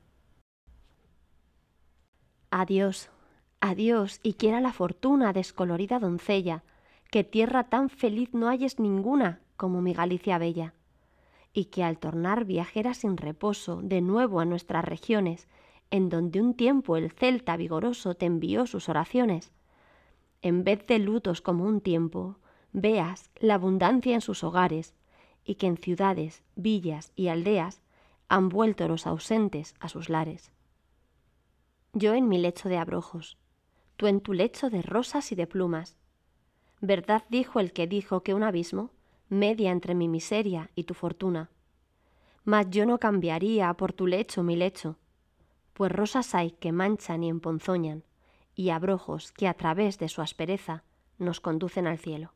Adiós, adiós, y quiera la fortuna, descolorida doncella, que tierra tan feliz no halles ninguna como mi Galicia bella, y que al tornar viajera sin reposo de nuevo a nuestras regiones, en donde un tiempo el celta vigoroso te envió sus oraciones, en vez de lutos como un tiempo, veas la abundancia en sus hogares, y que en ciudades, villas y aldeas han vuelto los ausentes a sus lares. Yo en mi lecho de abrojos, tú en tu lecho de rosas y de plumas. Verdad dijo el que dijo que un abismo media entre mi miseria y tu fortuna. Mas yo no cambiaría por tu lecho mi lecho, pues rosas hay que manchan y emponzoñan, y abrojos que a través de su aspereza nos conducen al cielo.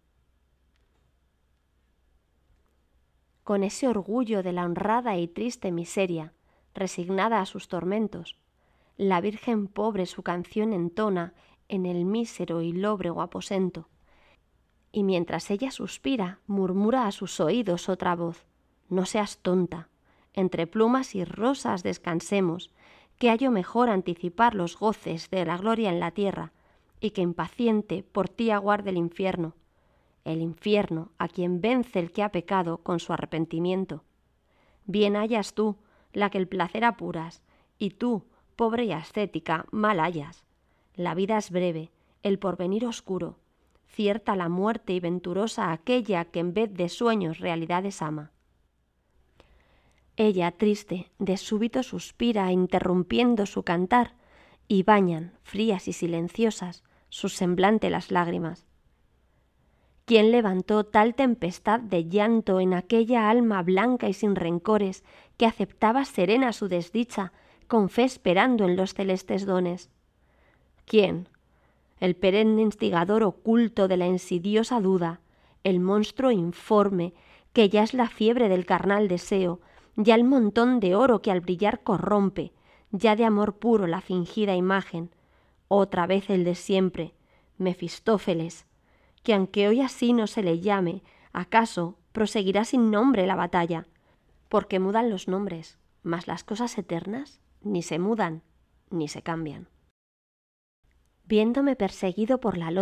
Con ese orgullo de la honrada y triste miseria, resignada a sus tormentos, la Virgen pobre su canción entona en el mísero y lóbrego aposento, y mientras ella suspira, murmura a sus oídos otra voz: no seas tonta, entre plumas y rosas descansemos, que hallo mejor anticipar los goces de la gloria en la tierra, y que impaciente por ti aguarde el infierno a quien vence el que ha pecado con su arrepentimiento. Bien hallas tú, la que el placer apuras, y tú, pobre y ascética, mal hallas. La vida es breve, el porvenir oscuro, cierta la muerte y venturosa aquella que en vez de sueños realidades ama. Ella, triste, de súbito suspira, interrumpiendo su cantar, y bañan, frías y silenciosas, su semblante las lágrimas. ¿Quién levantó tal tempestad de llanto en aquella alma blanca y sin rencores que aceptaba serena su desdicha, con fe esperando en los celestes dones? ¿Quién? El perenne instigador oculto de la insidiosa duda, el monstruo informe que ya es la fiebre del carnal deseo, ya el montón de oro que al brillar corrompe, ya de amor puro la fingida imagen, otra vez el de siempre, Mefistófeles, que aunque hoy así no se le llame, acaso proseguirá sin nombre la batalla, porque mudan los nombres, mas las cosas eternas ni se mudan ni se cambian. Viéndome perseguido por la alondra,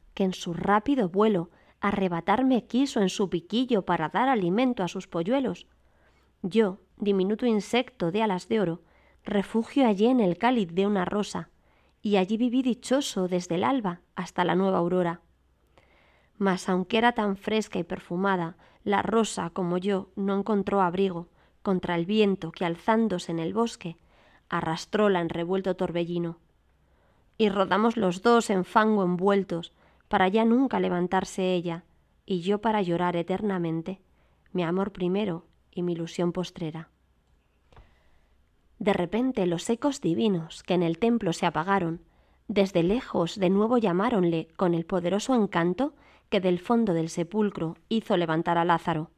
que en su rápido vuelo arrebatarme quiso en su piquillo para dar alimento a sus polluelos. Yo, diminuto insecto de alas de oro, refugio hallé en el cáliz de una rosa, y allí viví dichoso desde el alba hasta la nueva aurora. Mas aunque era tan fresca y perfumada, la rosa, como yo, no encontró abrigo contra el viento que, alzándose en el bosque, arrastróla en revuelto torbellino. Y rodamos los dos en fango envueltos, para ya nunca levantarse ella, y yo para llorar eternamente, mi amor primero y mi ilusión postrera. De repente los ecos divinos que en el templo se apagaron, desde lejos de nuevo llamáronle con el poderoso encanto que del fondo del sepulcro hizo levantar a Lázaro.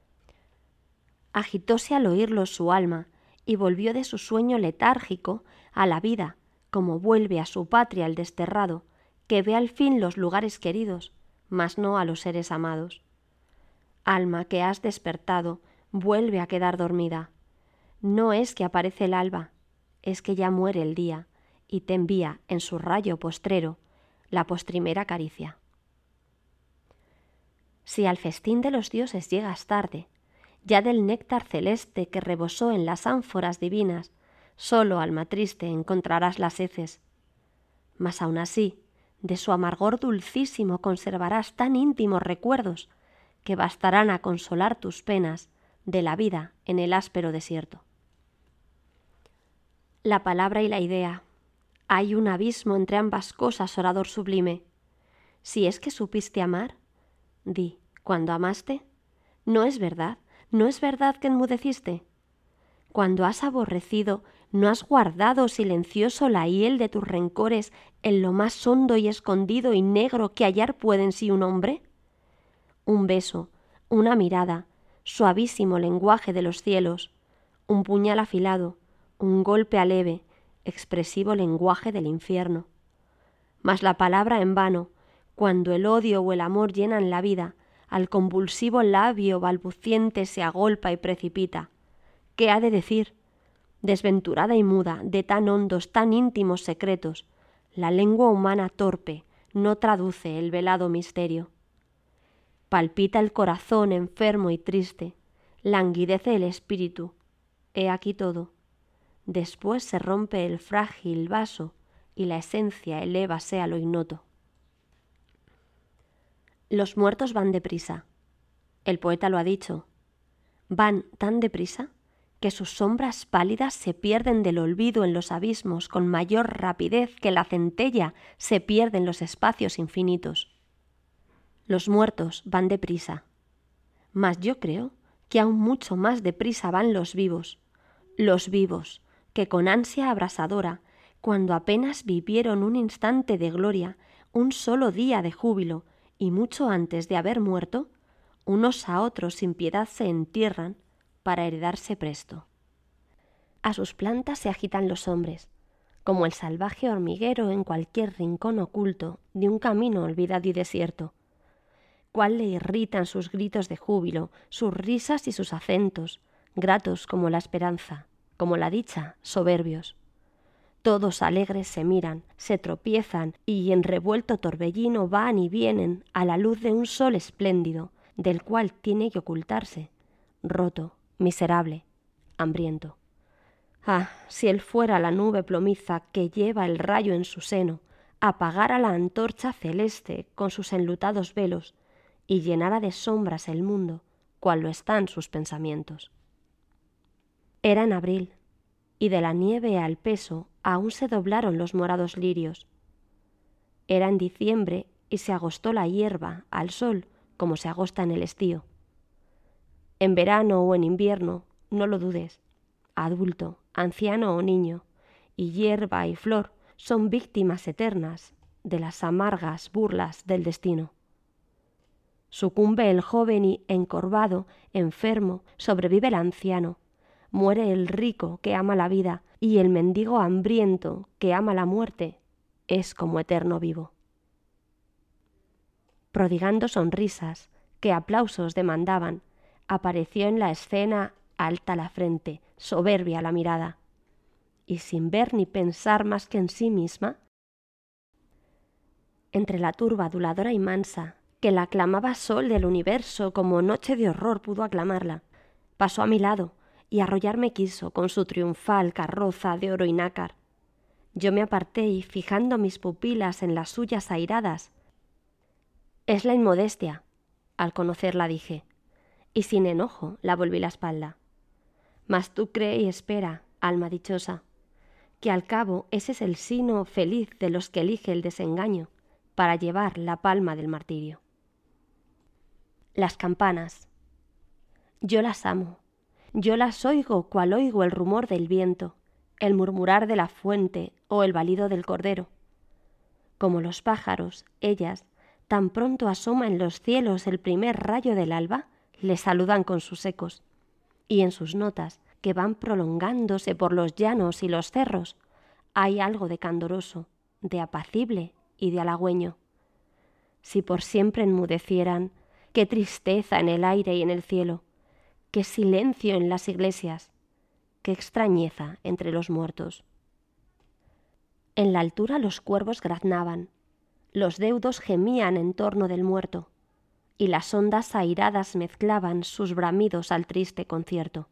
Agitóse al oírlos su alma y volvió de su sueño letárgico a la vida, como vuelve a su patria el desterrado, que ve al fin los lugares queridos, mas no a los seres amados. Alma que has despertado, vuelve a quedar dormida. No es que aparece el alba, es que ya muere el día y te envía en su rayo postrero la postrimera caricia. Si al festín de los dioses llegas tarde, ya del néctar celeste que rebosó en las ánforas divinas, solo, alma triste, encontrarás las heces. Mas aun así, de su amargor dulcísimo conservarás tan íntimos recuerdos que bastarán a consolar tus penas de la vida en el áspero desierto. La palabra y la idea. Hay un abismo entre ambas cosas, orador sublime. Si es que supiste amar, di, cuando amaste, ¿no es verdad que enmudeciste? Cuando has aborrecido, ¿no has guardado silencioso la hiel de tus rencores en lo más hondo y escondido y negro que hallar puede en sí un hombre? Un beso, una mirada, suavísimo lenguaje de los cielos, un puñal afilado, un golpe aleve, expresivo lenguaje del infierno. Mas la palabra en vano, cuando el odio o el amor llenan la vida, al convulsivo labio balbuciente se agolpa y precipita. ¿Qué ha de decir? Desventurada y muda, de tan hondos, tan íntimos secretos, la lengua humana torpe no traduce el velado misterio. Palpita el corazón enfermo y triste, languidece el espíritu. He aquí todo. Después se rompe el frágil vaso y la esencia elévase a lo ignoto. Los muertos van deprisa. El poeta lo ha dicho. Van tan deprisa que sus sombras pálidas se pierden del olvido en los abismos con mayor rapidez que la centella se pierde en los espacios infinitos. Los muertos van deprisa. Mas yo creo que aún mucho más deprisa van los vivos que con ansia abrasadora, cuando apenas vivieron un instante de gloria, un solo día de júbilo, y mucho antes de haber muerto, unos a otros sin piedad se entierran para heredarse presto. A sus plantas se agitan los hombres, como el salvaje hormiguero en cualquier rincón oculto de un camino olvidado y desierto. Cuál le irritan sus gritos de júbilo, sus risas y sus acentos, gratos como la esperanza, como la dicha, soberbios. Todos alegres se miran, se tropiezan y en revuelto torbellino van y vienen a la luz de un sol espléndido, del cual tiene que ocultarse, roto, miserable, hambriento. Ah, si él fuera la nube plomiza que lleva el rayo en su seno, apagara la antorcha celeste con sus enlutados velos y llenara de sombras el mundo, cual lo están sus pensamientos. Era en abril, y de la nieve al peso aún se doblaron los morados lirios. Era en diciembre y se agostó la hierba al sol como se agosta en el estío. En verano o en invierno, no lo dudes, adulto, anciano o niño, y hierba y flor son víctimas eternas de las amargas burlas del destino. Sucumbe el joven y, encorvado, enfermo, sobrevive el anciano. Muere el rico que ama la vida, y el mendigo hambriento que ama la muerte es como eterno vivo. Prodigando sonrisas que aplausos demandaban, apareció en la escena alta la frente, soberbia la mirada, y sin ver ni pensar más que en sí misma, entre la turba aduladora y mansa, que la aclamaba sol del universo como noche de horror pudo aclamarla, pasó a mi lado y arrollarme quiso con su triunfal carroza de oro y nácar. Yo me aparté y, fijando mis pupilas en las suyas airadas, «Es la inmodestia», al conocerla dije, y sin enojo la volví la espalda. Mas tú cree y espera, alma dichosa, que al cabo ese es el sino feliz de los que elige el desengaño para llevar la palma del martirio. Las campanas. Yo las amo, yo las oigo cual oigo el rumor del viento, el murmurar de la fuente o el balido del cordero. Como los pájaros, ellas, tan pronto asoma en los cielos el primer rayo del alba, le saludan con sus ecos, y en sus notas, que van prolongándose por los llanos y los cerros, hay algo de candoroso, de apacible y de halagüeño. Si por siempre enmudecieran, qué tristeza en el aire y en el cielo, qué silencio en las iglesias, qué extrañeza entre los muertos. En la altura los cuervos graznaban, los deudos gemían en torno del muerto, y las ondas airadas mezclaban sus bramidos al triste concierto.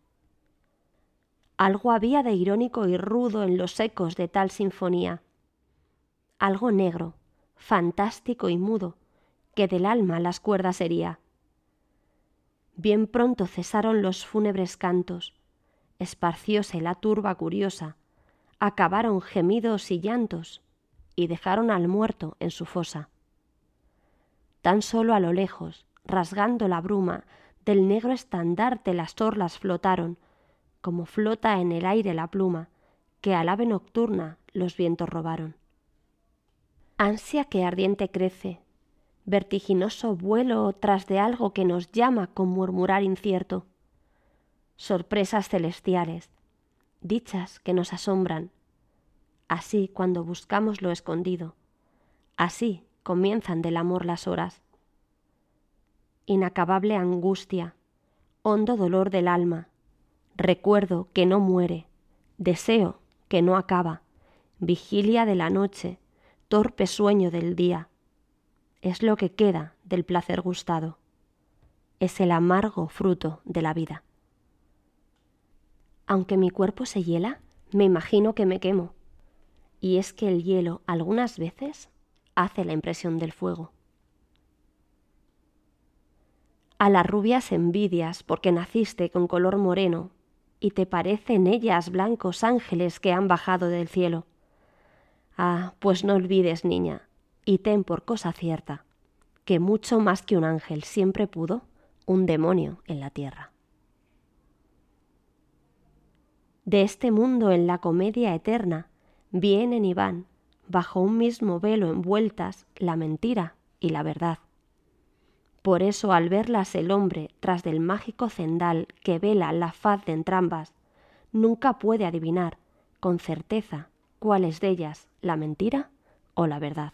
Algo había de irónico y rudo en los ecos de tal sinfonía, algo negro, fantástico y mudo, que del alma las cuerdas hería. Bien pronto cesaron los fúnebres cantos, esparcióse la turba curiosa, acabaron gemidos y llantos, y dejaron al muerto en su fosa. Tan solo a lo lejos, rasgando la bruma, del negro estandarte las orlas flotaron, como flota en el aire la pluma, que al ave nocturna los vientos robaron. Ansia que ardiente crece, vertiginoso vuelo tras de algo que nos llama con murmurar incierto. Sorpresas celestiales, dichas que nos asombran. Así cuando buscamos lo escondido, así comienzan del amor las horas. Inacabable angustia, hondo dolor del alma, recuerdo que no muere, deseo que no acaba, vigilia de la noche, torpe sueño del día. Es lo que queda del placer gustado, es el amargo fruto de la vida. Aunque mi cuerpo se hiela, me imagino que me quemo, y es que el hielo algunas veces hace la impresión del fuego. A las rubias envidias porque naciste con color moreno y te parecen ellas blancos ángeles que han bajado del cielo. Ah, pues no olvides, niña, y ten por cosa cierta, que mucho más que un ángel siempre pudo un demonio en la tierra. De este mundo en la comedia eterna vienen y van, bajo un mismo velo envueltas, la mentira y la verdad. Por eso al verlas el hombre, tras del mágico cendal que vela la faz de entrambas, nunca puede adivinar, con certeza, cuál es de ellas, la mentira o la verdad.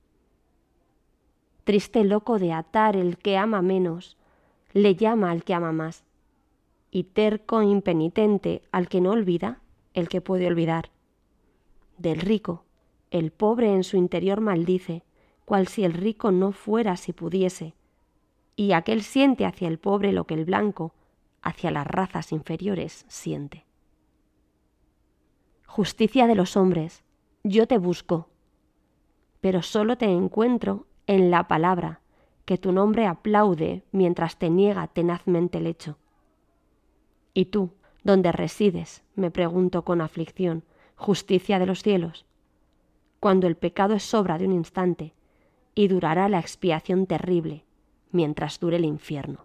Triste loco de atar el que ama menos, le llama al que ama más, y terco impenitente al que no olvida, el que puede olvidar. Del rico, el pobre en su interior maldice, cual si el rico no fuera si pudiese, y aquel siente hacia el pobre lo que el blanco hacia las razas inferiores siente. Justicia de los hombres, yo te busco, pero solo te encuentro en la palabra que tu nombre aplaude mientras te niega tenazmente el hecho. ¿Y tú, dónde resides?, me pregunto con aflicción, justicia de los cielos, cuando el pecado es obra de un instante y durará la expiación terrible mientras dure el infierno.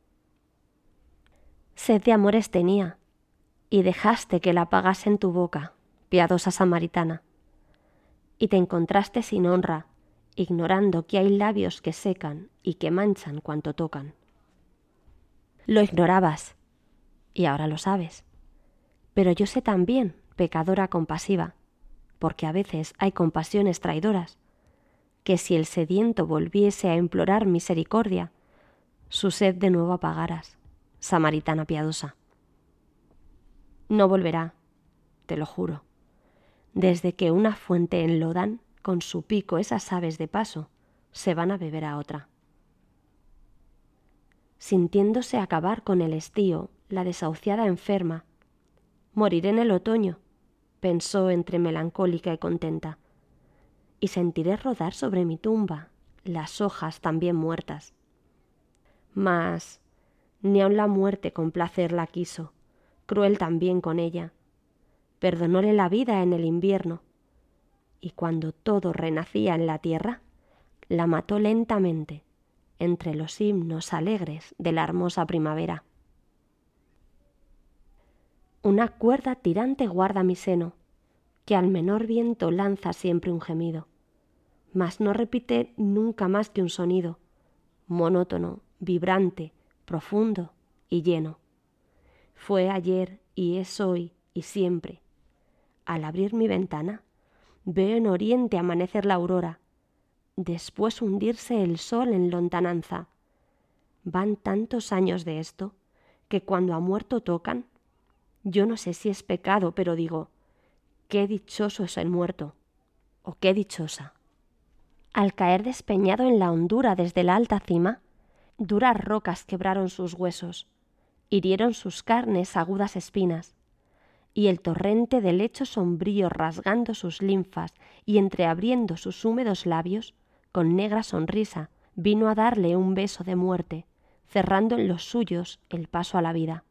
Sed de amores tenía, y dejaste que la apagase en tu boca, piadosa samaritana, y te encontraste sin honra, ignorando que hay labios que secan y que manchan cuanto tocan. Lo ignorabas, y ahora lo sabes, pero yo sé también, pecadora compasiva, porque a veces hay compasiones traidoras, que si el sediento volviese a implorar misericordia, su sed de nuevo apagaras, samaritana piadosa. No volverá, te lo juro, desde que una fuente enlodan con su pico esas aves de paso, se van a beber a otra. Sintiéndose acabar con el estío, la desahuciada enferma, moriré en el otoño, pensó entre melancólica y contenta, y sentiré rodar sobre mi tumba las hojas también muertas. Mas ni aun la muerte con placer la quiso, cruel también con ella. Perdonóle la vida en el invierno, y cuando todo renacía en la tierra, la mató lentamente entre los himnos alegres de la hermosa primavera. Una cuerda tirante guarda mi seno, que al menor viento lanza siempre un gemido, mas no repite nunca más que un sonido, monótono, vibrante, profundo y lleno. Fue ayer y es hoy y siempre. Al abrir mi ventana, veo en oriente amanecer la aurora, después hundirse el sol en lontananza. Van tantos años de esto, que cuando a muerto tocan, yo no sé si es pecado, pero digo, qué dichoso es el muerto, o qué dichosa. Al caer despeñado en la hondura desde la alta cima, duras rocas quebraron sus huesos, hirieron sus carnes agudas espinas, y el torrente del lecho sombrío rasgando sus linfas y entreabriendo sus húmedos labios, con negra sonrisa, vino a darle un beso de muerte, cerrando en los suyos el paso a la vida.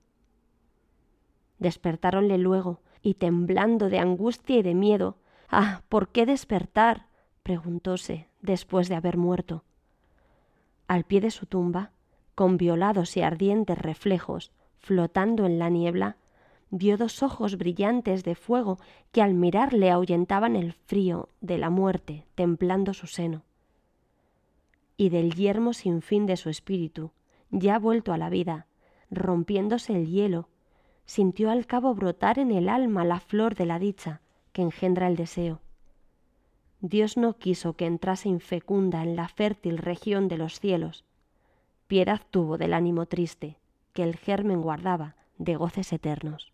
Despertáronle luego, y temblando de angustia y de miedo, «¡Ah, por qué despertar!», preguntóse después de haber muerto. Al pie de su tumba, con violados y ardientes reflejos, flotando en la niebla, vio dos ojos brillantes de fuego que al mirarle ahuyentaban el frío de la muerte templando su seno. Y del yermo sin fin de su espíritu, ya vuelto a la vida, rompiéndose el hielo, sintió al cabo brotar en el alma la flor de la dicha que engendra el deseo. Dios no quiso que entrase infecunda en la fértil región de los cielos. Piedad tuvo del ánimo triste, que el germen guardaba de goces eternos.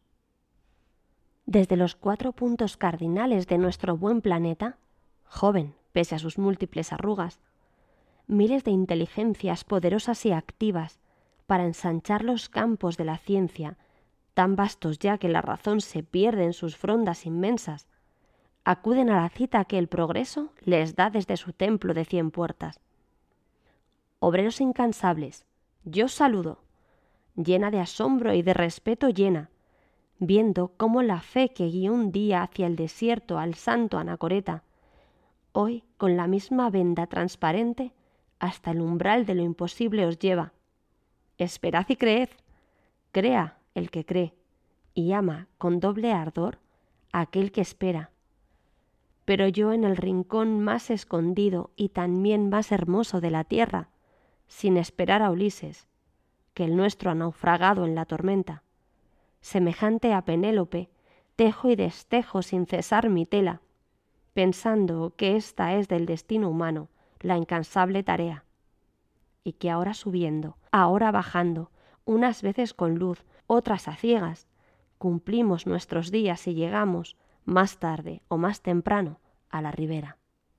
Desde los 4 puntos cardinales de nuestro buen planeta, joven pese a sus múltiples arrugas, miles de inteligencias poderosas y activas para ensanchar los campos de la ciencia, tan vastos ya que la razón se pierde en sus frondas inmensas, acuden a la cita que el progreso les da desde su templo de 100 puertas. Obreros incansables, yo os saludo, llena de asombro y de respeto llena, viendo cómo la fe que guió un día hacia el desierto al santo Anacoreta, hoy con la misma venda transparente hasta el umbral de lo imposible os lleva. Esperad y creed, crea el que cree, y ama con doble ardor a aquel que espera. Pero yo en el rincón más escondido y también más hermoso de la tierra, sin esperar a Ulises, que el nuestro ha naufragado en la tormenta, semejante a Penélope, tejo y destejo sin cesar mi tela, pensando que esta es del destino humano la incansable tarea, y que ahora subiendo, ahora bajando, unas veces con luz, otras a ciegas, cumplimos nuestros días y llegamos, más tarde o más temprano, a la ribera.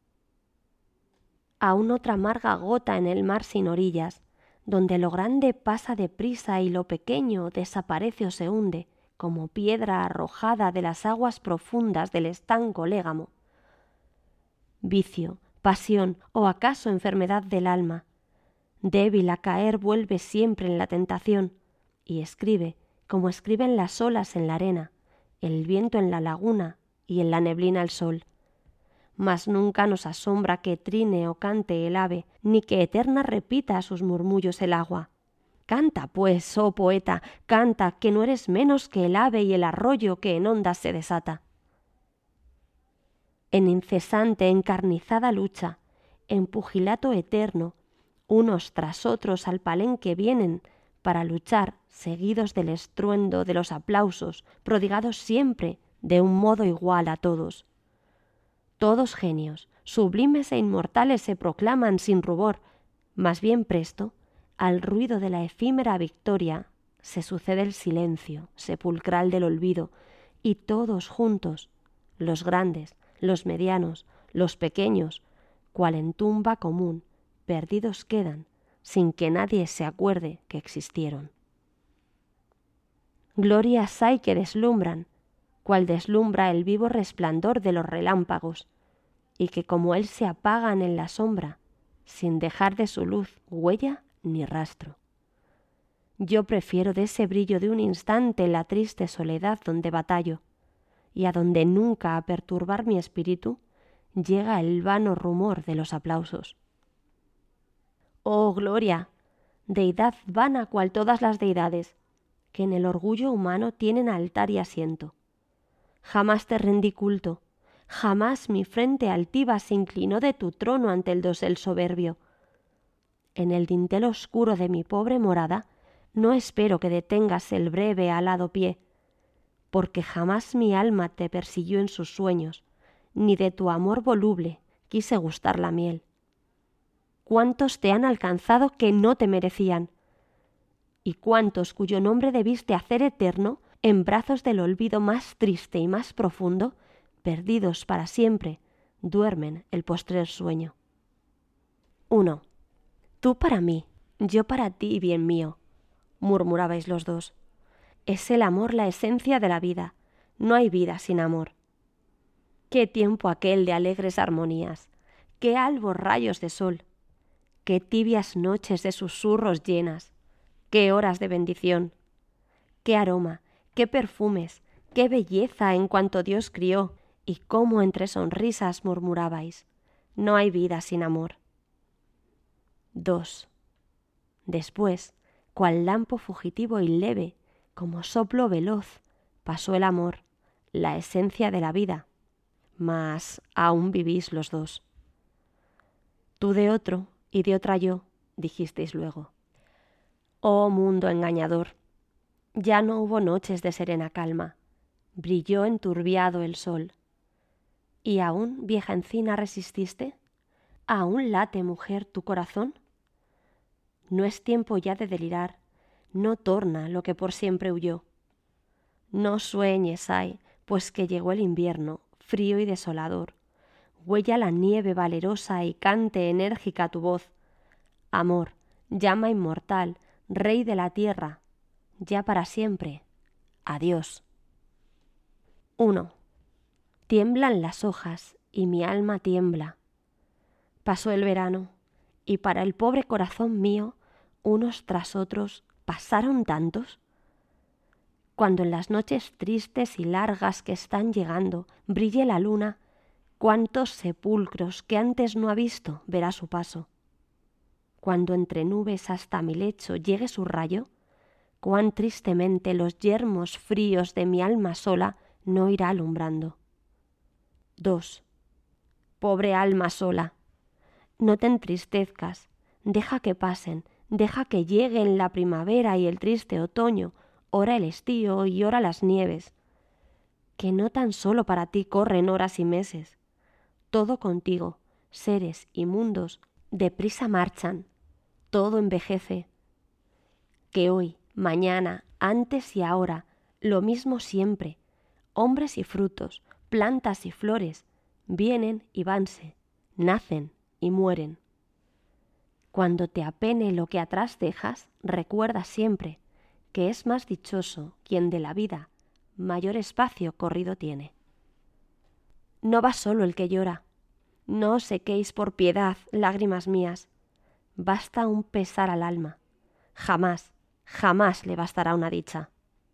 Aún otra amarga gota en el mar sin orillas, donde lo grande pasa deprisa y lo pequeño desaparece o se hunde, como piedra arrojada de las aguas profundas del estanco Légamo. Vicio, pasión o acaso enfermedad del alma, débil a caer vuelve siempre en la tentación, y escribe, como escriben las olas en la arena, el viento en la laguna y en la neblina el sol. Mas nunca nos asombra que trine o cante el ave, ni que eterna repita sus murmullos el agua. Canta, pues, oh poeta, canta, que no eres menos que el ave y el arroyo que en ondas se desata. En incesante, encarnizada lucha, en pugilato eterno, unos tras otros al palenque vienen para luchar, seguidos del estruendo de los aplausos, prodigados siempre de un modo igual a todos. Todos genios, sublimes e inmortales se proclaman sin rubor, más bien presto, al ruido de la efímera victoria, se sucede el silencio sepulcral del olvido, y todos juntos, los grandes, los medianos, los pequeños, cual en tumba común, perdidos quedan, sin que nadie se acuerde que existieron. Glorias hay que deslumbran, cual deslumbra el vivo resplandor de los relámpagos, y que como él se apagan en la sombra, sin dejar de su luz huella ni rastro. Yo prefiero de ese brillo de un instante la triste soledad donde batallo, y a donde nunca a perturbar mi espíritu llega el vano rumor de los aplausos. Oh gloria, deidad vana cual todas las deidades, que en el orgullo humano tienen altar y asiento. Jamás te rendí culto, jamás mi frente altiva se inclinó de tu trono ante el dosel soberbio. En el dintel oscuro de mi pobre morada no espero que detengas el breve alado pie, porque jamás mi alma te persiguió en sus sueños, ni de tu amor voluble quise gustar la miel. ¿Cuántos te han alcanzado que no te merecían? ¿Y cuántos cuyo nombre debiste hacer eterno en brazos del olvido más triste y más profundo, perdidos para siempre, duermen el postrer sueño? 1. Tú para mí, yo para ti, bien mío, murmurabais los dos. Es el amor la esencia de la vida, no hay vida sin amor. Qué tiempo aquel de alegres armonías, qué albos rayos de sol, qué tibias noches de susurros llenas, qué horas de bendición, qué aroma, qué perfumes, qué belleza en cuanto Dios crió, y cómo entre sonrisas murmurabais, no hay vida sin amor. 2. Después, cual lampo fugitivo y leve, como soplo veloz, pasó el amor, la esencia de la vida, mas aún vivís los dos. Tú de otro y de otra yo, dijisteis luego. Oh mundo engañador, ya no hubo noches de serena calma, brilló enturbiado el sol. ¿Y aún, vieja encina, resististe? ¿Aún late, mujer, tu corazón? No es tiempo ya de delirar, no torna lo que por siempre huyó. No sueñes, ay, pues que llegó el invierno, frío y desolador. Huella la nieve valerosa y cante enérgica tu voz. Amor, llama inmortal, rey de la tierra, ya para siempre. Adiós. 1. Tiemblan las hojas y mi alma tiembla. Pasó el verano y para el pobre corazón mío, unos tras otros, pasaron tantos. Cuando en las noches tristes y largas que están llegando brille la luna, cuántos sepulcros que antes no ha visto verá su paso. Cuando entre nubes hasta mi lecho llegue su rayo, cuán tristemente los yermos fríos de mi alma sola no irá alumbrando. 2. Pobre alma sola, no te entristezcas, deja que pasen, deja que lleguen la primavera y el triste otoño, ora el estío y ora las nieves, que no tan solo para ti corren horas y meses. Todo contigo, seres y mundos, deprisa marchan, todo envejece. Que hoy, mañana, antes y ahora, lo mismo siempre, hombres y frutos, plantas y flores, vienen y vanse, nacen y mueren. Cuando te apene lo que atrás dejas, recuerda siempre que es más dichoso quien de la vida mayor espacio corrido tiene. No va solo el que llora, no os sequéis por piedad, lágrimas mías, basta un pesar al alma, jamás, jamás le bastará una dicha.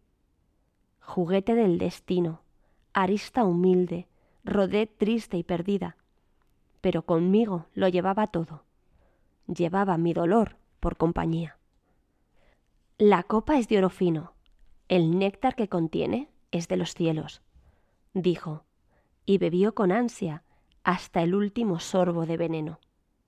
Juguete del destino, arista humilde, rodé triste y perdida, pero conmigo lo llevaba todo, llevaba mi dolor por compañía. La copa es de oro fino, el néctar que contiene es de los cielos, dijo, y bebió con ansia hasta el último sorbo de veneno.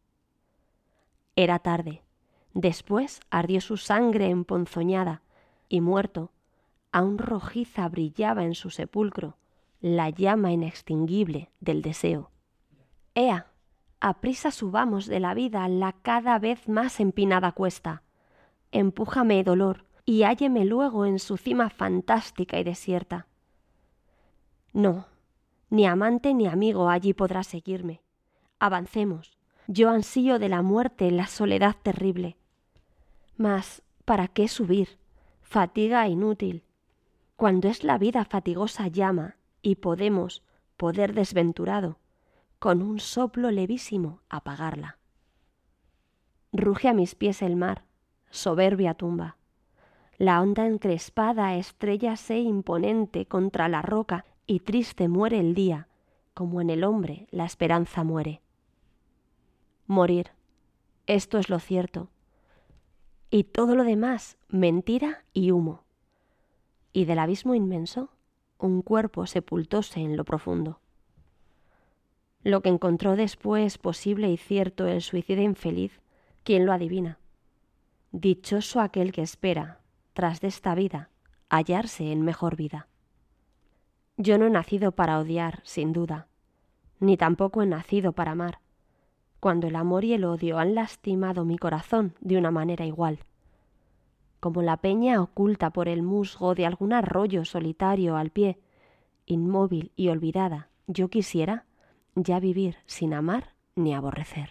Era tarde, después ardió su sangre emponzoñada, y muerto, aún rojiza brillaba en su sepulcro la llama inextinguible del deseo. ¡Ea! Aprisa subamos de la vida la cada vez más empinada cuesta. Empújame, dolor, y hálleme luego en su cima fantástica y desierta. No, Ni amante ni amigo allí podrá seguirme. Avancemos. Yo ansío de la muerte la soledad terrible. Mas, ¿para qué subir? Fatiga inútil. Cuando es la vida fatigosa llama, y podemos, poder desventurado, con un soplo levísimo apagarla. Ruge a mis pies el mar, soberbia tumba. La onda encrespada estrellase imponente contra la roca y triste muere el día, como en el hombre la esperanza muere. Morir, esto es lo cierto, y todo lo demás mentira y humo. Y del abismo inmenso un cuerpo sepultóse en lo profundo. Lo que encontró después posible y cierto el suicida infeliz, ¿quién lo adivina? Dichoso aquel que espera, tras de esta vida, hallarse en mejor vida. Yo no he nacido para odiar, sin duda, ni tampoco he nacido para amar, cuando el amor y el odio han lastimado mi corazón de una manera igual. Como la peña oculta por el musgo de algún arroyo solitario al pie, inmóvil y olvidada, yo quisiera ya vivir sin amar ni aborrecer.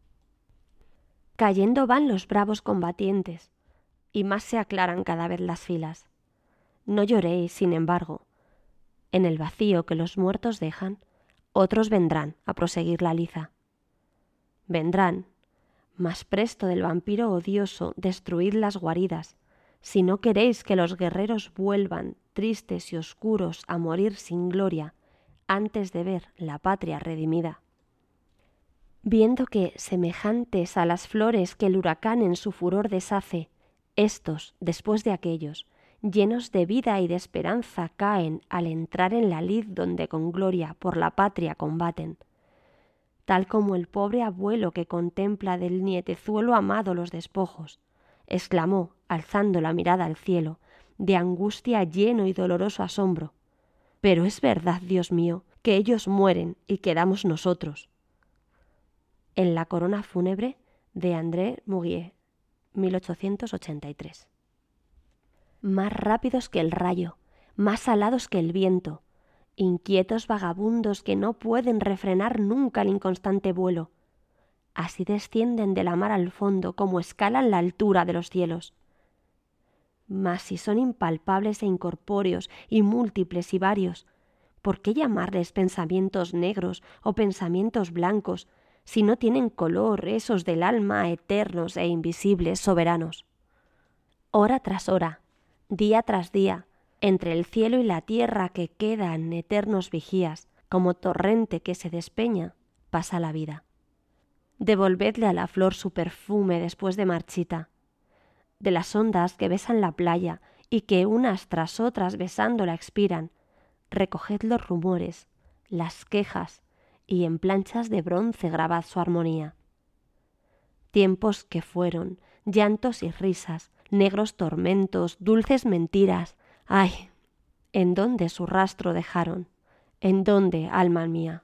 Cayendo van los bravos combatientes, y más se aclaran cada vez las filas. No lloréis, sin embargo. En el vacío que los muertos dejan, otros vendrán a proseguir la liza. Vendrán, más presto del vampiro odioso, destruid las guaridas, si no queréis que los guerreros vuelvan, tristes y oscuros, a morir sin gloria, antes de ver la patria redimida. Viendo que, semejantes a las flores que el huracán en su furor deshace, éstos, después de aquellos, llenos de vida y de esperanza, caen al entrar en la lid donde con gloria por la patria combaten. Tal como el pobre abuelo que contempla del nietezuelo amado los despojos, exclamó, alzando la mirada al cielo, de angustia lleno y doloroso asombro: «Pero es verdad, Dios mío, que ellos mueren y quedamos nosotros». En la corona fúnebre de André Muguier, 1883. Más rápidos que el rayo, más alados que el viento, inquietos vagabundos que no pueden refrenar nunca el inconstante vuelo, así descienden de la mar al fondo como escalan la altura de los cielos. Mas si son impalpables e incorpóreos y múltiples y varios, ¿por qué llamarles pensamientos negros o pensamientos blancos, si no tienen color esos del alma, eternos e invisibles, soberanos? Hora tras hora, día tras día, entre el cielo y la tierra que quedan eternos vigías, como torrente que se despeña, pasa la vida. Devolvedle a la flor su perfume después de marchita. De las ondas que besan la playa y que unas tras otras besándola expiran, recoged los rumores, las quejas, y en planchas de bronce grabad su armonía. Tiempos que fueron, llantos y risas, negros tormentos, dulces mentiras, ¡ay! ¿En dónde su rastro dejaron? ¿En dónde, alma mía?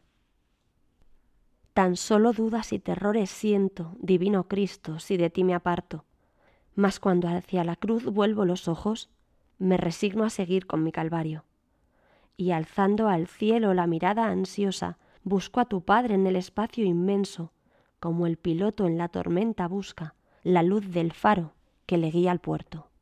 Tan solo dudas y terrores siento, divino Cristo, si de ti me aparto, mas cuando hacia la cruz vuelvo los ojos, me resigno a seguir con mi calvario. Y alzando al cielo la mirada ansiosa, busco a tu Padre en el espacio inmenso, como el piloto en la tormenta busca la luz del faro que le guía al puerto.